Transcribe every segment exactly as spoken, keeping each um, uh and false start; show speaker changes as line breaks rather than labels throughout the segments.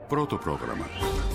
Πρώτο πρόγραμμα.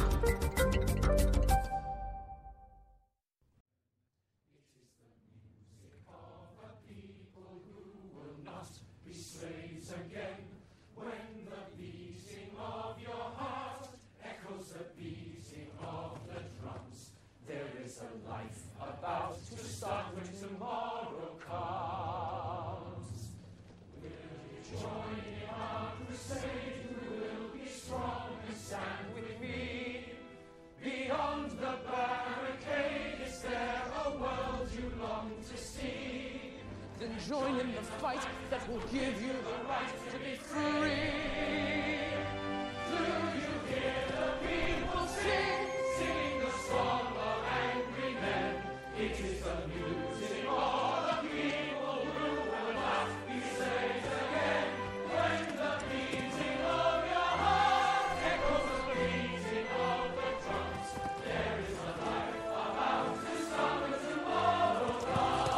Join in the fight that will give you the right to be free. Do you hear the people sing, sing the song of angry men? It is the music of the people who will not be slaves again. When the beating of your heart echoes the beating of the drums, there is a life about to summer tomorrow comes.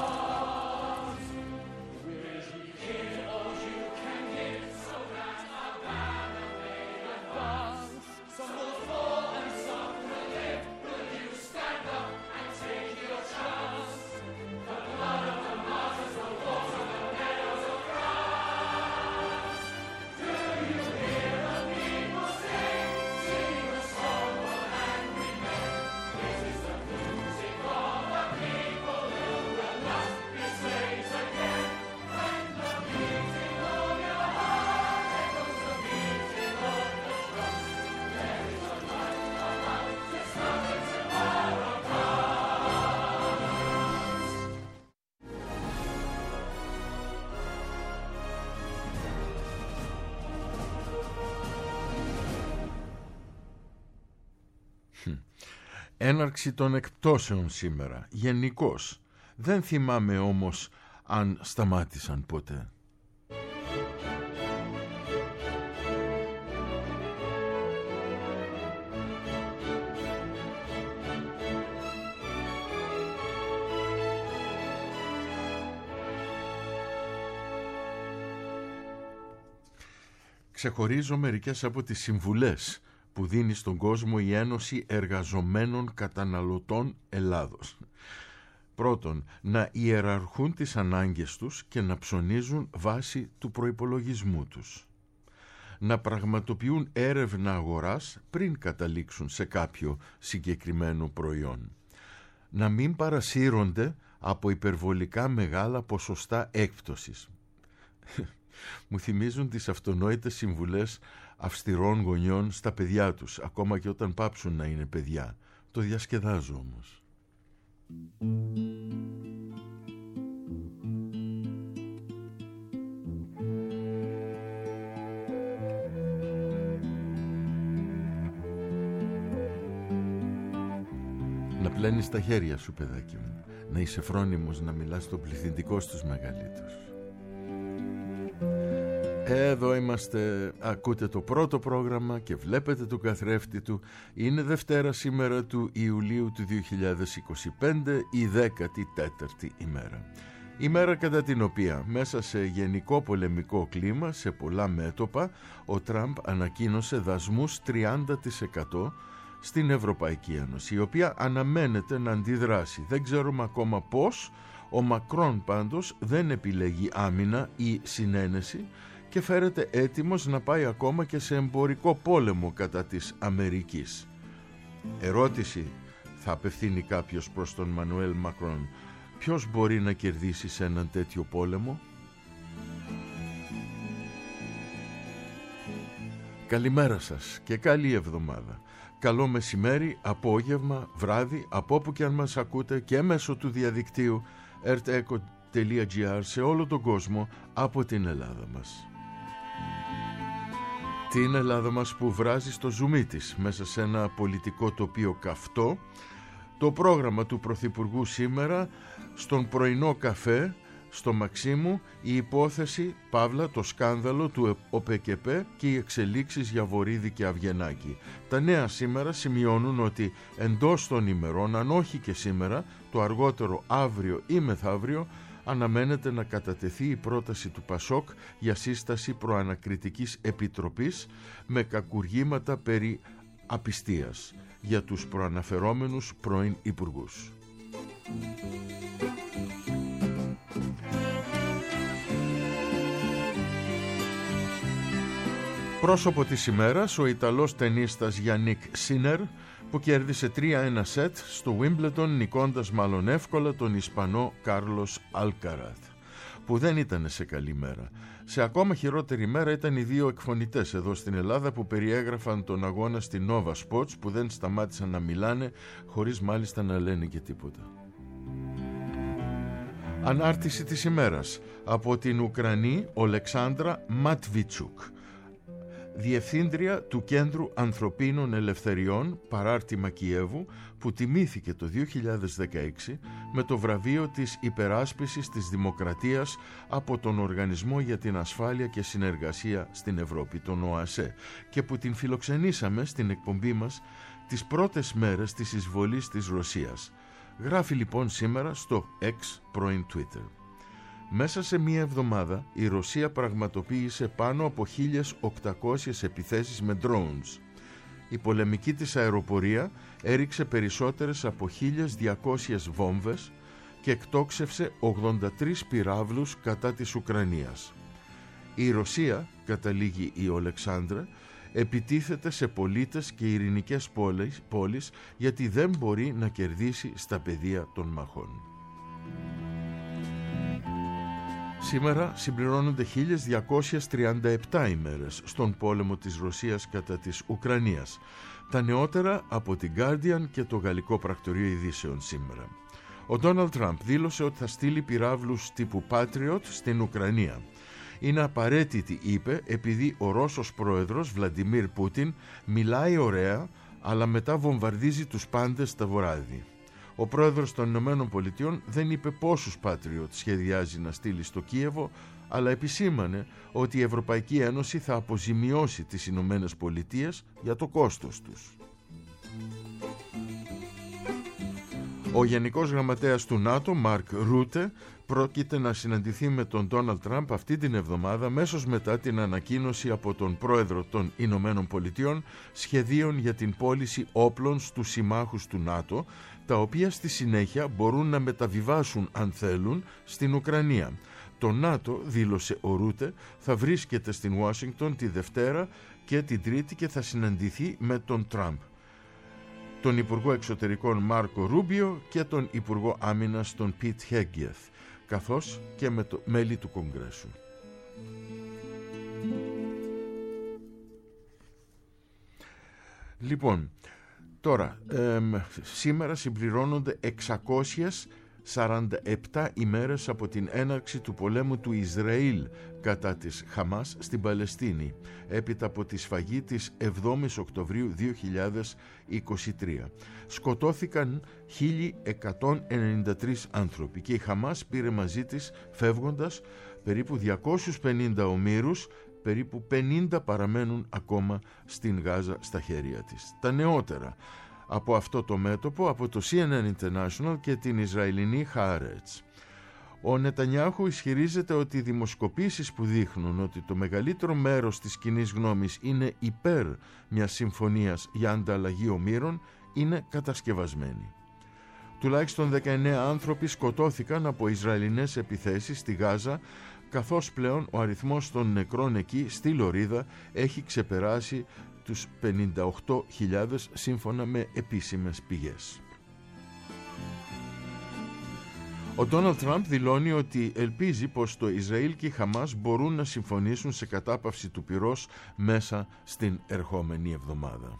Έναρξη των εκπτώσεων σήμερα, γενικώς. Δεν θυμάμαι όμως αν σταμάτησαν ποτέ. Ξεχωρίζω μερικές από τις συμβουλές που δίνει στον κόσμο η Ένωση Εργαζομένων Καταναλωτών Ελλάδος. Πρώτον, να ιεραρχούν τις ανάγκες τους και να ψωνίζουν βάσει του προϋπολογισμού τους. Να πραγματοποιούν έρευνα αγοράς πριν καταλήξουν σε κάποιο συγκεκριμένο προϊόν. Να μην παρασύρονται από υπερβολικά μεγάλα ποσοστά έκπτωσης. Μου θυμίζουν τις αυτονόητες συμβουλές αυστηρών γονιών στα παιδιά τους, ακόμα και όταν πάψουν να είναι παιδιά. Το διασκεδάζω όμως. Να πλένεις τα χέρια σου, παιδάκι μου. Να είσαι φρόνιμος να μιλάς στον πληθυντικό στους μεγαλύτερους. Εδώ είμαστε, ακούτε το πρώτο πρόγραμμα και βλέπετε τον καθρέφτη του. Είναι Δευτέρα σήμερα του Ιουλίου του δύο χιλιάδες είκοσι πέντε, η δέκατη τέταρτη ημέρα. Ημέρα κατά την οποία μέσα σε γενικό πολεμικό κλίμα, σε πολλά μέτωπα, ο Τραμπ ανακοίνωσε δασμούς τριάντα τοις εκατό στην Ευρωπαϊκή Ένωση, η οποία αναμένεται να αντιδράσει. Δεν ξέρουμε ακόμα πώς. Ο Μακρόν πάντως δεν επιλέγει άμυνα ή συνένεση και φέρεται έτοιμος να πάει ακόμα και σε εμπορικό πόλεμο κατά της Αμερικής. Ερώτηση θα απευθύνει κάποιος προς τον Μανουέλ Μακρόν: ποιος μπορεί να κερδίσει σε έναν τέτοιο πόλεμο? Καλημέρα σας και καλή εβδομάδα. Καλό μεσημέρι, απόγευμα, βράδυ, από όπου και αν μας ακούτε και μέσω του διαδικτύου ερτ εκο τελεία τζι άρ σε όλο τον κόσμο από την Ελλάδα μας. Την Ελλάδα μας που βράζει στο ζουμί της μέσα σε ένα πολιτικό τοπίο καυτό. Το πρόγραμμα του Πρωθυπουργού σήμερα, στον πρωινό καφέ, στο Μαξίμου, η υπόθεση, παύλα, το σκάνδαλο του ΟΠΕΚΕΠΕ και οι εξελίξεις για Βορίδη και Αυγενάκη. Τα νέα σήμερα σημειώνουν ότι εντός των ημερών, αν όχι και σήμερα, το αργότερο αύριο ή μεθαύριο, αναμένεται να κατατεθεί η πρόταση του Πασόκ για σύσταση προανακριτικής επιτροπής με κακουργήματα περί απιστίας για τους προαναφερόμενους πρώην υπουργούς. Πρόσωπο της ημέρας, ο Ιταλός τενίστας Γιάννικ Σίνερ, που κέρδισε τρία ένα σετ στο Wimbledon, νικώντας μάλλον εύκολα τον Ισπανό Κάρλος Αλκαράθ, που δεν ήταν σε καλή μέρα. Σε ακόμα χειρότερη μέρα ήταν οι δύο εκφωνητές εδώ στην Ελλάδα που περιέγραφαν τον αγώνα στη Nova Sports, που δεν σταμάτησαν να μιλάνε χωρίς μάλιστα να λένε και τίποτα. Ανάρτηση της ημέρας από την Ουκρανή Ολεξάνδρα Ματβιτσούκ, Διευθύντρια του Κέντρου Ανθρωπίνων Ελευθεριών, παράρτημα Κιέβου, που τιμήθηκε το δύο χιλιάδες δεκαέξι με το βραβείο της υπεράσπισης της δημοκρατίας από τον Οργανισμό για την Ασφάλεια και Συνεργασία στην Ευρώπη, τον ΟΑΣΕ, και που την φιλοξενήσαμε στην εκπομπή μας τις πρώτες μέρες της εισβολής της Ρωσίας. Γράφει λοιπόν σήμερα στο X, πρώην Twitter: μέσα σε μία εβδομάδα η Ρωσία πραγματοποίησε πάνω από χίλιες οκτακόσιες επιθέσεις με drones. Η πολεμική της αεροπορία έριξε περισσότερες από χίλιες διακόσιες βόμβες και εκτόξευσε ογδόντα τρεις πυράβλους κατά της Ουκρανίας. Η Ρωσία, καταλήγει η Ολεξάνδρα, επιτίθεται σε πολίτες και ειρηνικές πόλεις, πόλεις γιατί δεν μπορεί να κερδίσει στα πεδία των μαχών. Σήμερα συμπληρώνονται χίλιες διακόσιες τριάντα επτά ημέρες στον πόλεμο της Ρωσίας κατά της Ουκρανίας. Τα νεότερα από την Guardian και το Γαλλικό Πρακτορείο Ειδήσεων σήμερα. Ο Ντόναλντ Τραμπ δήλωσε ότι θα στείλει πυράβλους τύπου Patriot στην Ουκρανία. Είναι απαραίτητη, είπε, επειδή ο Ρώσος πρόεδρος Βλαντιμίρ Πούτιν μιλάει ωραία, αλλά μετά βομβαρδίζει τους πάντες τα βράδυ. Ο πρόεδρος των Ηνωμένων Πολιτειών δεν είπε πόσους Patriot σχεδιάζει να στείλει στο Κίεβο, αλλά επισήμανε ότι η Ευρωπαϊκή Ένωση θα αποζημιώσει τις Ηνωμένες Πολιτείες για το κόστος τους. Ο Γενικός Γραμματέας του ΝΑΤΟ, Μαρκ Ρούτε, πρόκειται να συναντηθεί με τον Ντόναλντ Τραμπ αυτή την εβδομάδα, μέσως μετά την ανακοίνωση από τον πρόεδρο των Ηνωμένων Πολιτειών σχεδίων για την πώληση όπλων στους συμμάχους του ΝΑΤΟ, τα οποία στη συνέχεια μπορούν να μεταβιβάσουν, αν θέλουν, στην Ουκρανία. Το ΝΑΤΟ, δήλωσε ο Ρούτε, θα βρίσκεται στην Ουάσιγκτον τη Δευτέρα και την Τρίτη και θα συναντηθεί με τον Τραμπ, τον Υπουργό Εξωτερικών Μάρκο Ρούμπιο και τον Υπουργό Άμυνας τον Πιτ Χέγκιεθ, καθώς και με το μέλη του Κογκρέσου. Λοιπόν, τώρα, εμ, σήμερα συμπληρώνονται εξακόσιες σαράντα επτά ημέρες από την έναρξη του πολέμου του Ισραήλ κατά της Χαμάς στην Παλαιστίνη, έπειτα από τη σφαγή της εβδόμης Οκτωβρίου δύο χιλιάδες είκοσι τρία. Σκοτώθηκαν χίλια εκατόν ενενήντα τρεις άνθρωποι και η Χαμάς πήρε μαζί της, φεύγοντας, περίπου διακόσιους πενήντα ομήρους. Περίπου πενήντα παραμένουν ακόμα στην Γάζα στα χέρια της. Τα νεότερα από αυτό το μέτωπο από το σι εν εν International και την Ισραηλινή Haaretz. Ο Νετανιάχου ισχυρίζεται ότι οι δημοσκοπήσεις που δείχνουν ότι το μεγαλύτερο μέρος της κοινής γνώμης είναι υπέρ μιας συμφωνίας για ανταλλαγή ομήρων είναι κατασκευασμένοι. Τουλάχιστον δεκαεννέα άνθρωποι σκοτώθηκαν από Ισραηλινές επιθέσεις στη Γάζα, καθώς πλέον ο αριθμός των νεκρών εκεί στη Λωρίδα έχει ξεπεράσει τους πενήντα οκτώ χιλιάδες σύμφωνα με επίσημες πηγές. Ο Ντόναλντ Τραμπ δηλώνει ότι ελπίζει πως το Ισραήλ και η Χαμάς μπορούν να συμφωνήσουν σε κατάπαυση του πυρός μέσα στην ερχόμενη εβδομάδα.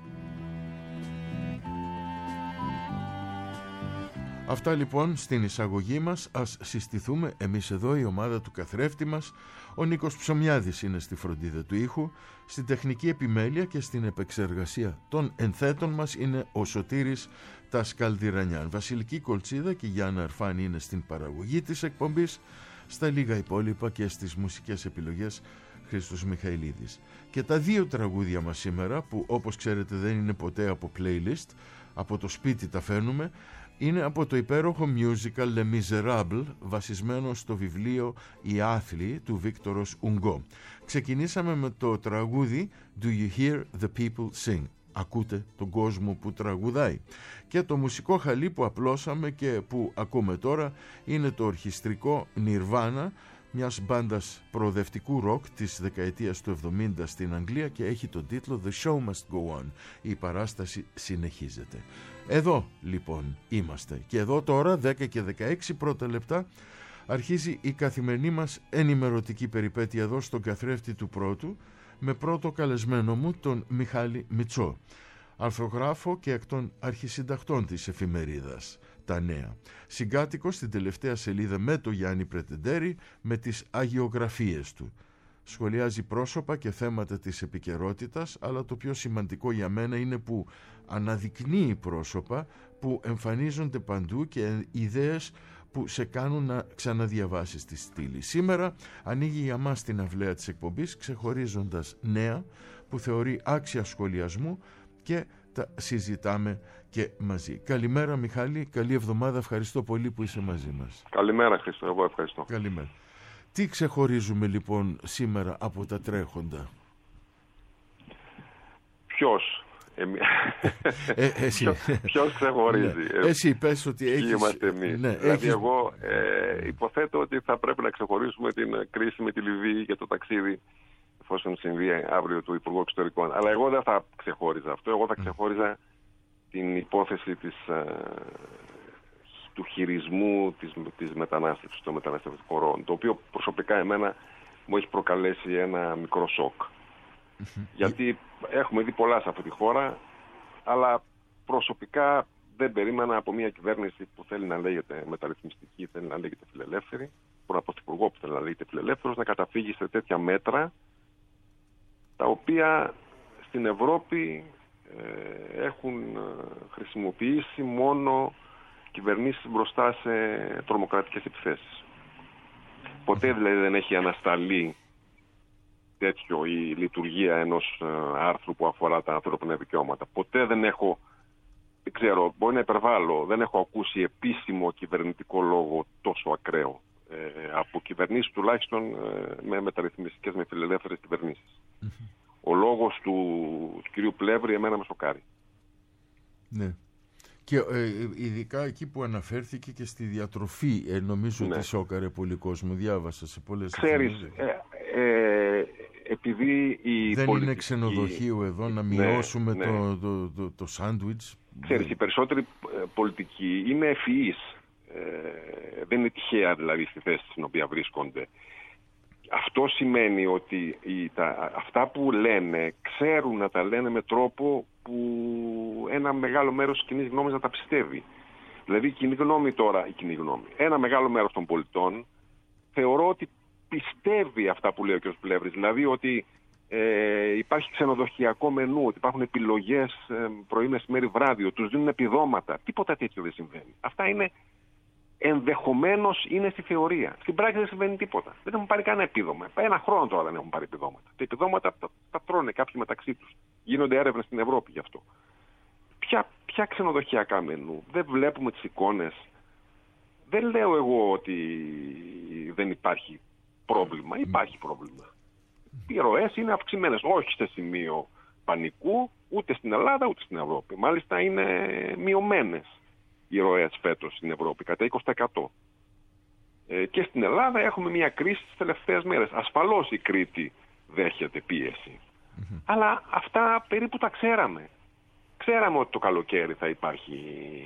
Αυτά λοιπόν στην εισαγωγή μας. Ας συστηθούμε εμείς εδώ, η ομάδα του καθρέφτη μας. Ο Νίκος Ψωμιάδης είναι στη φροντίδα του ήχου, στην τεχνική επιμέλεια και στην επεξεργασία των ενθέτων μας είναι ο Σωτήρης Τασκαλδιρανιάν. Βασιλική Κολτσίδα και Γιάννα Αρφάνη είναι στην παραγωγή της εκπομπής, στα λίγα υπόλοιπα και στις μουσικές επιλογές Χρήστος Μιχαηλίδης. Και τα δύο τραγούδια μας σήμερα, που όπως ξέρετε δεν είναι ποτέ από playlist, από το σπίτι τα φέρνουμε, είναι από το υπέροχο musical Les Misérables, βασισμένο στο βιβλίο «Οι άθλοι» του Βίκτορος Ουγκό. Ξεκινήσαμε με το τραγούδι «Do you hear the people sing?» Ακούτε τον κόσμο που τραγουδάει. Και το μουσικό χαλί που απλώσαμε και που ακούμε τώρα είναι το ορχιστρικό Nirvana, μιας μπάντας προοδευτικού ροκ της δεκαετίας του εβδομήντα στην Αγγλία, και έχει τον τίτλο The Show Must Go On. Η παράσταση συνεχίζεται. Εδώ λοιπόν είμαστε, και εδώ τώρα δέκα και δεκαέξι πρώτα λεπτά αρχίζει η καθημερινή μας ενημερωτική περιπέτεια εδώ στον καθρέφτη του Πρώτου, με πρώτο καλεσμένο μου τον Μιχάλη Μητσό, αρθρογράφο και εκ των αρχισυντακτών της εφημερίδας Τα Νέα, συγκάτοικο στην τελευταία σελίδα με το Γιάννη Πρετεντέρη με τις αγιογραφίες του. Σχολιάζει πρόσωπα και θέματα της επικαιρότητας, αλλά το πιο σημαντικό για μένα είναι που αναδεικνύει πρόσωπα που εμφανίζονται παντού και ιδέες που σε κάνουν να ξαναδιαβάσεις τη στήλη. Σήμερα ανοίγει για μας την αυλαία της εκπομπής, ξεχωρίζοντας νέα που θεωρεί άξια σχολιασμού, και τα συζητάμε και μαζί. Καλημέρα Μιχάλη, καλή εβδομάδα, ευχαριστώ πολύ που είσαι μαζί μας.
Καλημέρα Χρήστο, εγώ ευχαριστώ.
Καλημέρα. Τι ξεχωρίζουμε λοιπόν σήμερα από τα τρέχοντα?
Ποιος? Εμεί...
ε, εσύ.
Ποιος, ποιος ξεχωρίζει?
Ναι. Εσύ πες ότι έχεις...
Είμαστε εμείς.
Ναι,
δηλαδή
έχεις...
εγώ ε, υποθέτω ότι θα πρέπει να ξεχωρίσουμε την κρίση με τη Λιβύη για το ταξίδι, εφόσον συμβεί αύριο, του Υπουργού Εξωτερικών. Αλλά εγώ δεν θα ξεχώριζα αυτό. Εγώ θα ξεχώριζα την υπόθεση της, α, του χειρισμού της, της μετανάστευσης των μεταναστευτικών ροών, το οποίο προσωπικά εμένα μου έχει προκαλέσει ένα μικρό σοκ. Mm-hmm. Γιατί έχουμε δει πολλά σε αυτή τη χώρα, αλλά προσωπικά δεν περίμενα από μια κυβέρνηση που θέλει να λέγεται μεταρρυθμιστική, θέλει να λέγεται φιλελεύθερη, από έναν πρωθυπουργό που θέλει να λέγεται φιλελεύθερος, να καταφύγει σε τέτοια μέτρα, τα οποία στην Ευρώπη ε, έχουν χρησιμοποιήσει μόνο κυβερνήσεις μπροστά σε τρομοκρατικές επιθέσεις. Ποτέ δηλαδή δεν έχει ανασταλεί τέτοιο η λειτουργία ενός ε, άρθρου που αφορά τα ανθρώπινα δικαιώματα. Ποτέ δεν έχω, δεν ξέρω, μπορεί να υπερβάλλω, δεν έχω ακούσει επίσημο κυβερνητικό λόγο τόσο ακραίο. Ε, από κυβερνήσεις τουλάχιστον ε, με μεταρρυθμιστικές, με φιλελεύθερες κυβερνήσεις. Mm-hmm. Ο λόγος του, του κυρίου Πλεύρη εμένα με σοκάρει.
Ναι. Και ε, ειδικά εκεί που αναφέρθηκε και στη διατροφή, ε, νομίζω ναι. ότι σόκαρε πολύ κόσμο. Διάβασα σε πολλές...
Ξέρεις, ε, ε, επειδή η
δεν
πολιτική...
είναι ξενοδοχείο εδώ να μειώσουμε ναι, ναι. το, το, το, το σάντουιτς.
Ξέρεις, οι περισσότεροι πολιτικοί είναι ευφυείς. Ε, δεν είναι τυχαία δηλαδή στη θέση στην οποία βρίσκονται. Αυτό σημαίνει ότι οι, τα, αυτά που λένε ξέρουν να τα λένε με τρόπο που ένα μεγάλο μέρος της κοινής γνώμης να τα πιστεύει. Δηλαδή η κοινή γνώμη τώρα, η κοινή γνώμη, ένα μεγάλο μέρος των πολιτών θεωρώ ότι πιστεύει αυτά που λέει ο κ. Πλεύρης. Δηλαδή ότι ε, υπάρχει ξενοδοχειακό μενού, ότι υπάρχουν επιλογές ε, πρωί, μεσημέρι, βράδυ, ότι τους δίνουν επιδόματα. Τίποτα τέτοιο δεν συμβαίνει. Αυτά είναι... ενδεχομένως είναι στη θεωρία. Στην πράξη δεν συμβαίνει τίποτα. Δεν έχουν πάρει κανένα επίδομα. Ένα χρόνο τώρα δεν έχουν πάρει επιδόματα. Τα επιδόματα τα, τα τρώνε κάποιοι μεταξύ τους. Γίνονται έρευνες στην Ευρώπη γι' αυτό. Ποια, ποια ξενοδοχειακά μενού? Δεν βλέπουμε τις εικόνες. Δεν λέω εγώ ότι δεν υπάρχει πρόβλημα. Υπάρχει πρόβλημα. Οι ροές είναι αυξημένες. Όχι σε σημείο πανικού, ούτε στην Ελλάδα ούτε στην Ευρώπη. Μάλιστα είναι μειωμένες οι ροές φέτος στην Ευρώπη, κατά είκοσι τοις εκατό. Ε, και στην Ελλάδα έχουμε μια κρίση τις τελευταίες μέρες. Ασφαλώς η Κρήτη δέχεται πίεση. Mm-hmm. Αλλά αυτά περίπου τα ξέραμε. Ξέραμε ότι το καλοκαίρι θα υπάρχει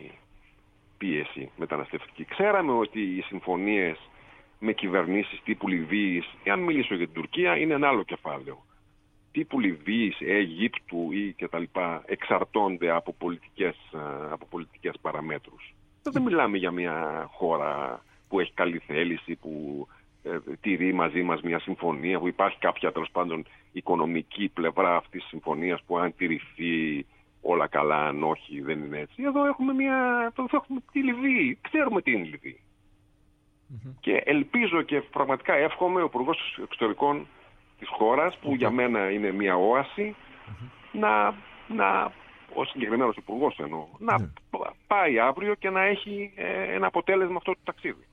πίεση μεταναστευτική. Ξέραμε ότι οι συμφωνίες με κυβερνήσεις τύπου Λιβύης, εάν μιλήσω για την Τουρκία, είναι ένα άλλο κεφάλαιο. Τύπου Λιβύης, Αιγύπτου ή και τα λοιπά εξαρτώνται από πολιτικές, από πολιτικές παραμέτρους. Δεν μιλάμε για μια χώρα που έχει καλή θέληση, που ε, τηρεί μαζί μας μια συμφωνία, που υπάρχει κάποια τέλος πάντων οικονομική πλευρά αυτής της συμφωνίας που αν τηρηθεί όλα καλά, αν όχι δεν είναι έτσι. Εδώ έχουμε, μια, εδώ έχουμε τη Λιβύη, ξέρουμε τι είναι η Λιβύη. Mm-hmm. Και ελπίζω και πραγματικά εύχομαι ο Υπουργός Εξωτερικών της χώρας, που okay. για μένα είναι μια όαση, mm-hmm. να, να, ο συγκεκριμένος υπουργός εννοώ, να mm-hmm. πάει αύριο και να έχει ε, ένα αποτέλεσμα αυτό το ταξίδι.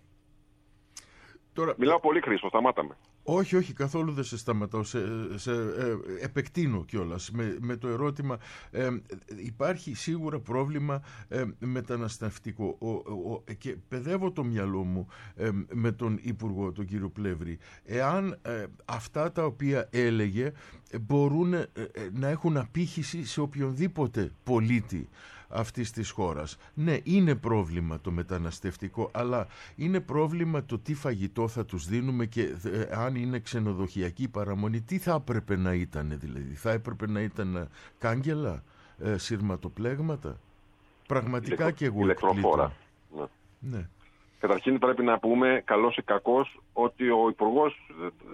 Τώρα...
Μιλάω πολύ, Χρήστο, σταμάταμε.
Όχι, όχι, καθόλου δεν σε σταματάω, σε, σε ε, επεκτείνω κιόλας με, με το ερώτημα. Ε, υπάρχει σίγουρα πρόβλημα ε, μεταναστευτικό ο, ο, ο, και παιδεύω το μυαλό μου ε, με τον Υπουργό, τον κύριο Πλεύρη, εάν ε, αυτά τα οποία έλεγε μπορούν ε, να έχουν απήχηση σε οποιονδήποτε πολίτη αυτής της χώρας. Ναι, είναι πρόβλημα το μεταναστευτικό, αλλά είναι πρόβλημα το τι φαγητό θα τους δίνουμε και ε, αν είναι ξενοδοχειακή παραμονή, τι θα έπρεπε να ήταν δηλαδή. Θα έπρεπε να ήταν κάγκελα, ε, σειρματοπλέγματα. Πραγματικά Ηλεκτρο... και εγώ
ηλεκτροφόρα. Ναι.
Ναι.
Καταρχήν πρέπει να πούμε, καλός ή κακός, ότι ο Υπουργός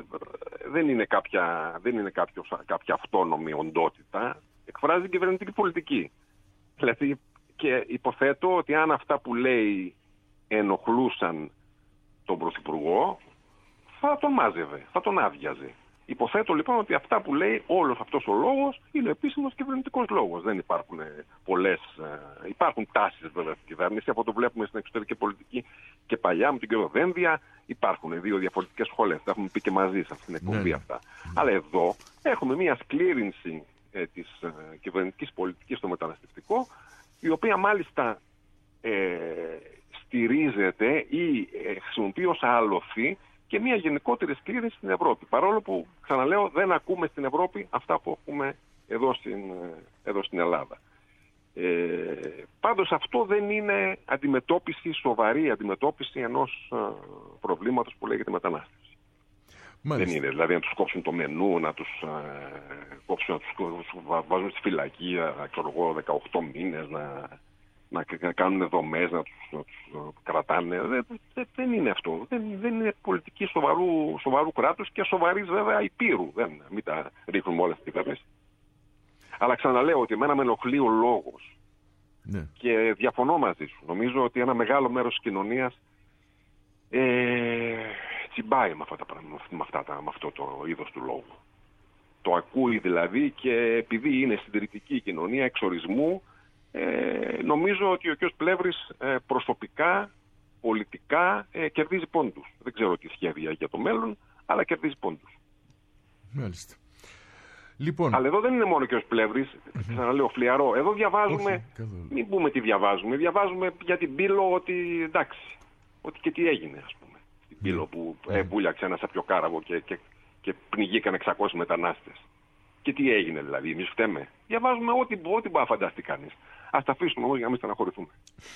δεν είναι, κάποια, δεν είναι κάποιος, κάποια αυτόνομη οντότητα. Εκφράζει κυβερνητική πολιτική. Δηλαδή, και υποθέτω ότι αν αυτά που λέει ενοχλούσαν τον Πρωθυπουργό, θα τον μάζευε, θα τον άδειαζε. Υποθέτω λοιπόν ότι αυτά που λέει όλος αυτός ο λόγος είναι επίσημος κυβερνητικός λόγος. Δεν υπάρχουν πολλές, υπάρχουν τάσεις βέβαια στην κυβέρνηση, από το βλέπουμε στην εξωτερική πολιτική και παλιά με τον κύριο Δένδια, υπάρχουν δύο διαφορετικές σχολές, τα έχουμε πει και μαζί σε αυτήν την εκπομπή
ναι.
αυτά. Αλλά εδώ έχουμε μια σκλήρινση ε, της ε, κυβερνητικής πολιτικής στο μεταναστευτικό, η οποία μάλιστα ε, στηρίζεται ή ε, χρησιμοποιεί ως άλοθη και μια γενικότερη σκλήρινση στην Ευρώπη. Παρόλο που, ξαναλέω, δεν ακούμε στην Ευρώπη αυτά που ακούμε εδώ στην, εδώ στην Ελλάδα. Ε, πάντως αυτό δεν είναι αντιμετώπιση, σοβαρή αντιμετώπιση ενός ε, προβλήματος που λέγεται μετανάστευση. Μάλιστα. Δεν είναι δηλαδή να τους κόψουν το μενού, να τους ε, κόψουν, να τους βάζουν στη φυλακή, ξέρω εγώ, δεκαοκτώ μήνες, να... να κάνουν δομές, να τους, να τους κρατάνε. Δεν, δεν, δεν είναι αυτό. Δεν, δεν είναι πολιτική σοβαρού, σοβαρού κράτους και σοβαρής βέβαια υπήρου. Δεν, μην τα ρίχνουμε όλα στην κυβέρνηση. Αλλά ξαναλέω ότι εμένα με ενοχλεί ο λόγος. Ναι. Και διαφωνώ μαζί σου. Νομίζω ότι ένα μεγάλο μέρος της κοινωνίας ε, τσιμπάει με, αυτά τα, με, αυτά τα, με αυτό το είδος του λόγου. Το ακούει δηλαδή και επειδή είναι συντηρητική κοινωνία εξορισμού, Ε, νομίζω ότι ο κ. Πλεύρης ε, προσωπικά, πολιτικά ε, κερδίζει πόντους. Δεν ξέρω τι σχέδια για το μέλλον, αλλά κερδίζει πόντους.
Μάλιστα. Λοιπόν...
Αλλά εδώ δεν είναι μόνο ο κ. Πλεύρης, mm-hmm. ξαναλέω φλιαρό. Εδώ διαβάζουμε, Όχι, μην πούμε τι διαβάζουμε, διαβάζουμε για την Πύλο ότι εντάξει, ότι και τι έγινε ας πούμε. Την Πύλο mm. που ε, βούλιαξε ένα σαπιοκάραβο και, και, και πνιγήκαν εξακόσιοι μετανάστες. Και τι έγινε δηλαδή, εμείς φταίμε. Διαβάζουμε ό,τι, ό,τι μπορεί να φανταστεί κανείς. Ας τα αφήσουμε όμως για να μην στεναχωρηθούμε.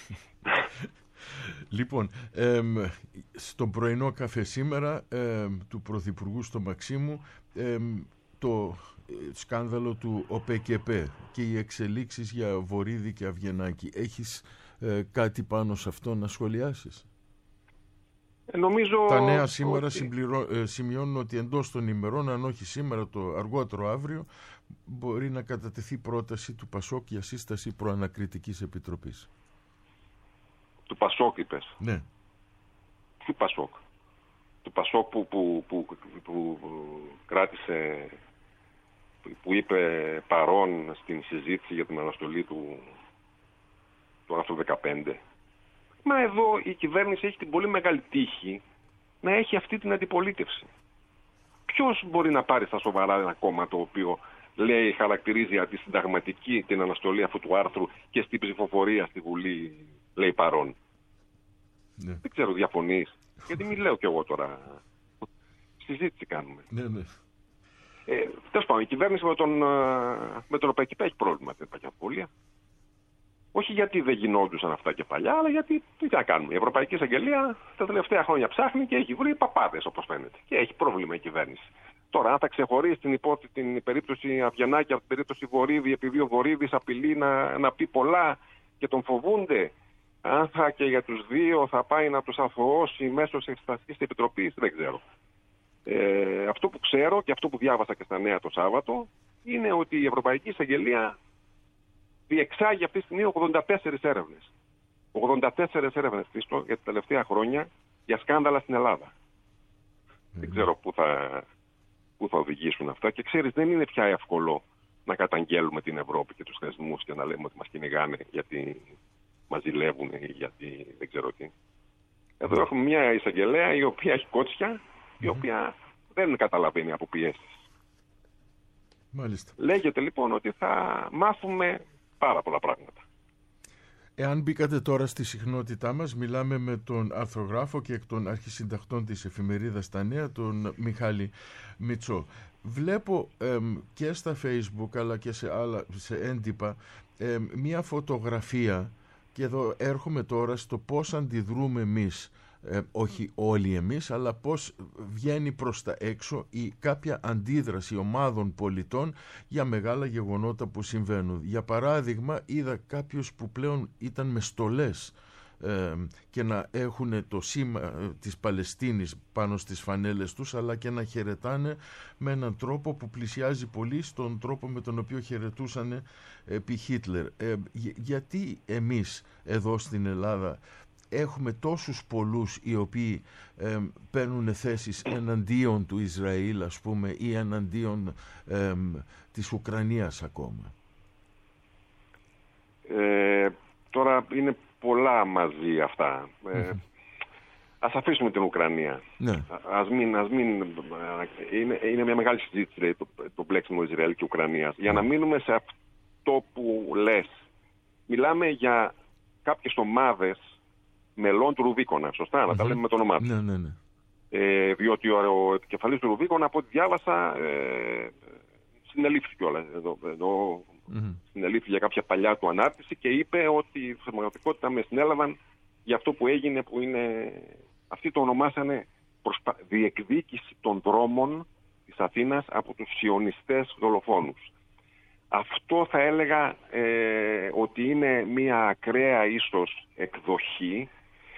Λοιπόν, ε, στον πρωινό καφέ σήμερα ε, του Πρωθυπουργού στο Μαξίμου ε, το σκάνδαλο του ΟΠΕΚΕΠΕ και οι εξελίξεις για Βορίδη και Αυγενάκη. Έχεις ε, κάτι πάνω σε αυτό να σχολιάσεις?
Ε, νομίζω
Τα νέα σήμερα
ότι...
συμπληρώ, ε, σημειώνουν ότι εντός των ημερών, αν όχι σήμερα το αργότερο αύριο, μπορεί να κατατεθεί πρόταση του Πασόκ για σύσταση προανακριτικής επιτροπής.
Του Πασόκ είπες?
Ναι.
Του Πασόκ. Του Πασόκ που, που, που, που, που κράτησε, που, που είπε παρόν στην συζήτηση για την αναστολή του, του άρθρου δεκαπέντε. Μα εδώ η κυβέρνηση έχει την πολύ μεγάλη τύχη να έχει αυτή την αντιπολίτευση. Ποιος μπορεί να πάρει στα σοβαρά ένα κόμμα το οποίο λέει, χαρακτηρίζει αντισυνταγματική την αναστολή αυτού του άρθρου και στην ψηφοφορία στη Βουλή λέει παρόν? Ναι. Δεν ξέρω, διαφωνείς? Γιατί μην λέω κι εγώ τώρα. Συζήτηση κάνουμε.
Ναι, ναι.
Ε, τέλος πάντων, η κυβέρνηση με τον, με τον ΟΠΕΚΕΠΕ έχει πρόβλημα την επαγγελματία. Όχι γιατί δεν γινόντουσαν αυτά και παλιά, αλλά γιατί τι να κάνουμε. Η Ευρωπαϊκή Εισαγγελία τα τελευταία χρόνια ψάχνει και έχει βρει παπάδες, όπως φαίνεται. Και έχει πρόβλημα η κυβέρνηση. Τώρα, αν θα ξεχωρίσει την, υπό, την περίπτωση Αυγενάκη από την περίπτωση Βορίδη, επειδή ο Βορίδης απειλεί να, να πει πολλά και τον φοβούνται, αν θα και για τους δύο θα πάει να τους αθωώσει μέσω της Εξεταστικής Επιτροπής, δεν ξέρω. Ε, αυτό που ξέρω και αυτό που διάβασα και στα νέα το Σάββατο είναι ότι η Ευρωπαϊκή Εισαγγελία διεξάγει αυτή τη στιγμή ογδόντα τέσσερις έρευνες. ογδόντα τέσσερις έρευνες για τα τελευταία χρόνια για σκάνδαλα στην Ελλάδα. Mm-hmm. Δεν ξέρω πού θα, πού θα οδηγήσουν αυτά. Και ξέρεις, δεν είναι πια εύκολο να καταγγέλουμε την Ευρώπη και τους θεσμούς και να λέμε ότι μας κυνηγάνε γιατί μας ζηλεύουν γιατί δεν ξέρω τι. Εδώ έχουμε μια εισαγγελέα η οποία έχει κότσια, η οποία δεν καταλαβαίνει από πιέσεις.
Μάλιστα.
Λέγεται λοιπόν ότι θα μάθουμε πάρα πολλά πράγματα.
Εάν μπήκατε τώρα στη συχνότητά μας, μιλάμε με τον αρθρογράφο και εκ των αρχισυντακτών της εφημερίδας Τα Νέα, τον Μιχάλη Μητσό. Βλέπω εμ, και στα Facebook αλλά και σε, άλλα, σε έντυπα εμ, μια φωτογραφία, και εδώ έρχομαι τώρα στο πώς αντιδρούμε εμείς, ε, όχι όλοι εμείς, αλλά πώς βγαίνει προς τα έξω η κάποια αντίδραση ομάδων πολιτών για μεγάλα γεγονότα που συμβαίνουν. Για παράδειγμα, είδα κάποιους που πλέον ήταν με στολές ε, και να έχουν το σήμα ε, της Παλαιστίνης πάνω στις φανέλες τους, αλλά και να χαιρετάνε με έναν τρόπο που πλησιάζει πολύ στον τρόπο με τον οποίο χαιρετούσαν επί Χίτλερ. Ε, για, γιατί εμείς εδώ στην Ελλάδα έχουμε τόσους πολλούς οι οποίοι ε, παίρνουν θέσεις εναντίον του Ισραήλ, ας πούμε, ή εναντίον ε, της Ουκρανίας ακόμα?
Ε, τώρα είναι πολλά μαζί αυτά. Ε, mm-hmm. Ας αφήσουμε την Ουκρανία.
Ναι.
Ας μην, ας μην, είναι, είναι μια μεγάλη συζήτηση το, το μπλέξιμο Ισραήλ και Ουκρανίας. Για να μείνουμε σε αυτό που λες. Μιλάμε για κάποιες ομάδες μελών του Ρουβίκονα, σωστά, mm-hmm. να τα λέμε με το όνομά του.
Ναι, ναι, ναι.
Ε, διότι ο, ο επικεφαλής του Ρουβίκονα, από ό,τι διάβασα, ε, συνελήφθη κιόλας. Εδώ, εδώ mm-hmm. συνελήφθη για κάποια παλιά του ανάρτηση και είπε ότι στην πραγματικότητα με συνέλαβαν για αυτό που έγινε, που είναι, αυτοί το ονομάσανε προσπα... διεκδίκηση των δρόμων της Αθήνας από τους σιωνιστές δολοφόνους. Αυτό θα έλεγα ε, ότι είναι μια ακραία ίσως εκδοχή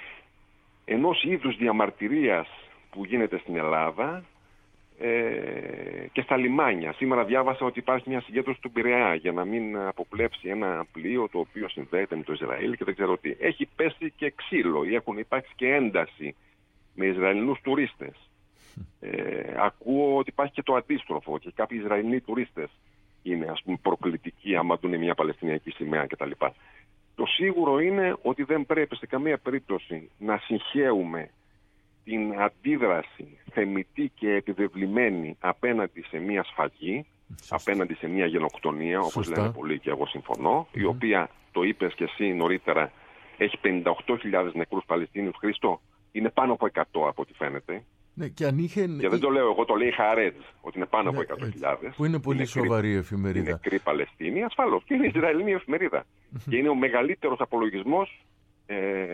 ενός είδους διαμαρτυρίας που γίνεται στην Ελλάδα ε, και στα λιμάνια. Σήμερα διάβασα ότι υπάρχει μια συγκέντρωση του Πειραιά για να μην αποπλέψει ένα πλοίο το οποίο συνδέεται με το Ισραήλ και δεν ξέρω τι. Έχει πέσει και ξύλο, έχουν υπάρξει και ένταση με Ισραηλινούς τουρίστες. Ε, ακούω ότι υπάρχει και το αντίστροφο και κάποιοι Ισραηλινοί τουρίστες είναι, ας πούμε, προκλητικοί άμα δουν μια Παλαιστινιακή σημαία κτλ. Το σίγουρο είναι ότι δεν πρέπει σε καμία περίπτωση να συγχέουμε την αντίδραση θεμιτή και επιβεβλημένη απέναντι σε μια σφαγή, Σωστά. απέναντι σε μια γενοκτονία, όπως Σωστά. λένε πολλοί και εγώ συμφωνώ, mm-hmm. η οποία, το είπες και εσύ νωρίτερα, έχει πενήντα οκτώ χιλιάδες νεκρούς Παλαιστίνιους. Χρήστο, είναι πάνω από εκατό από ό,τι φαίνεται.
Ναι, και, αν είχε...
και δεν το λέω εγώ, το λέει Χαρέτζ, ότι είναι πάνω ναι, από εκατό χιλιάδες.
Που είναι πολύ είναι σοβαρή εφημερίδα.
Είναι νεκρή Παλαιστίνη, ασφαλώς. Και είναι Ισραηλινή εφημερίδα. Και είναι ο μεγαλύτερος απολογισμός ε,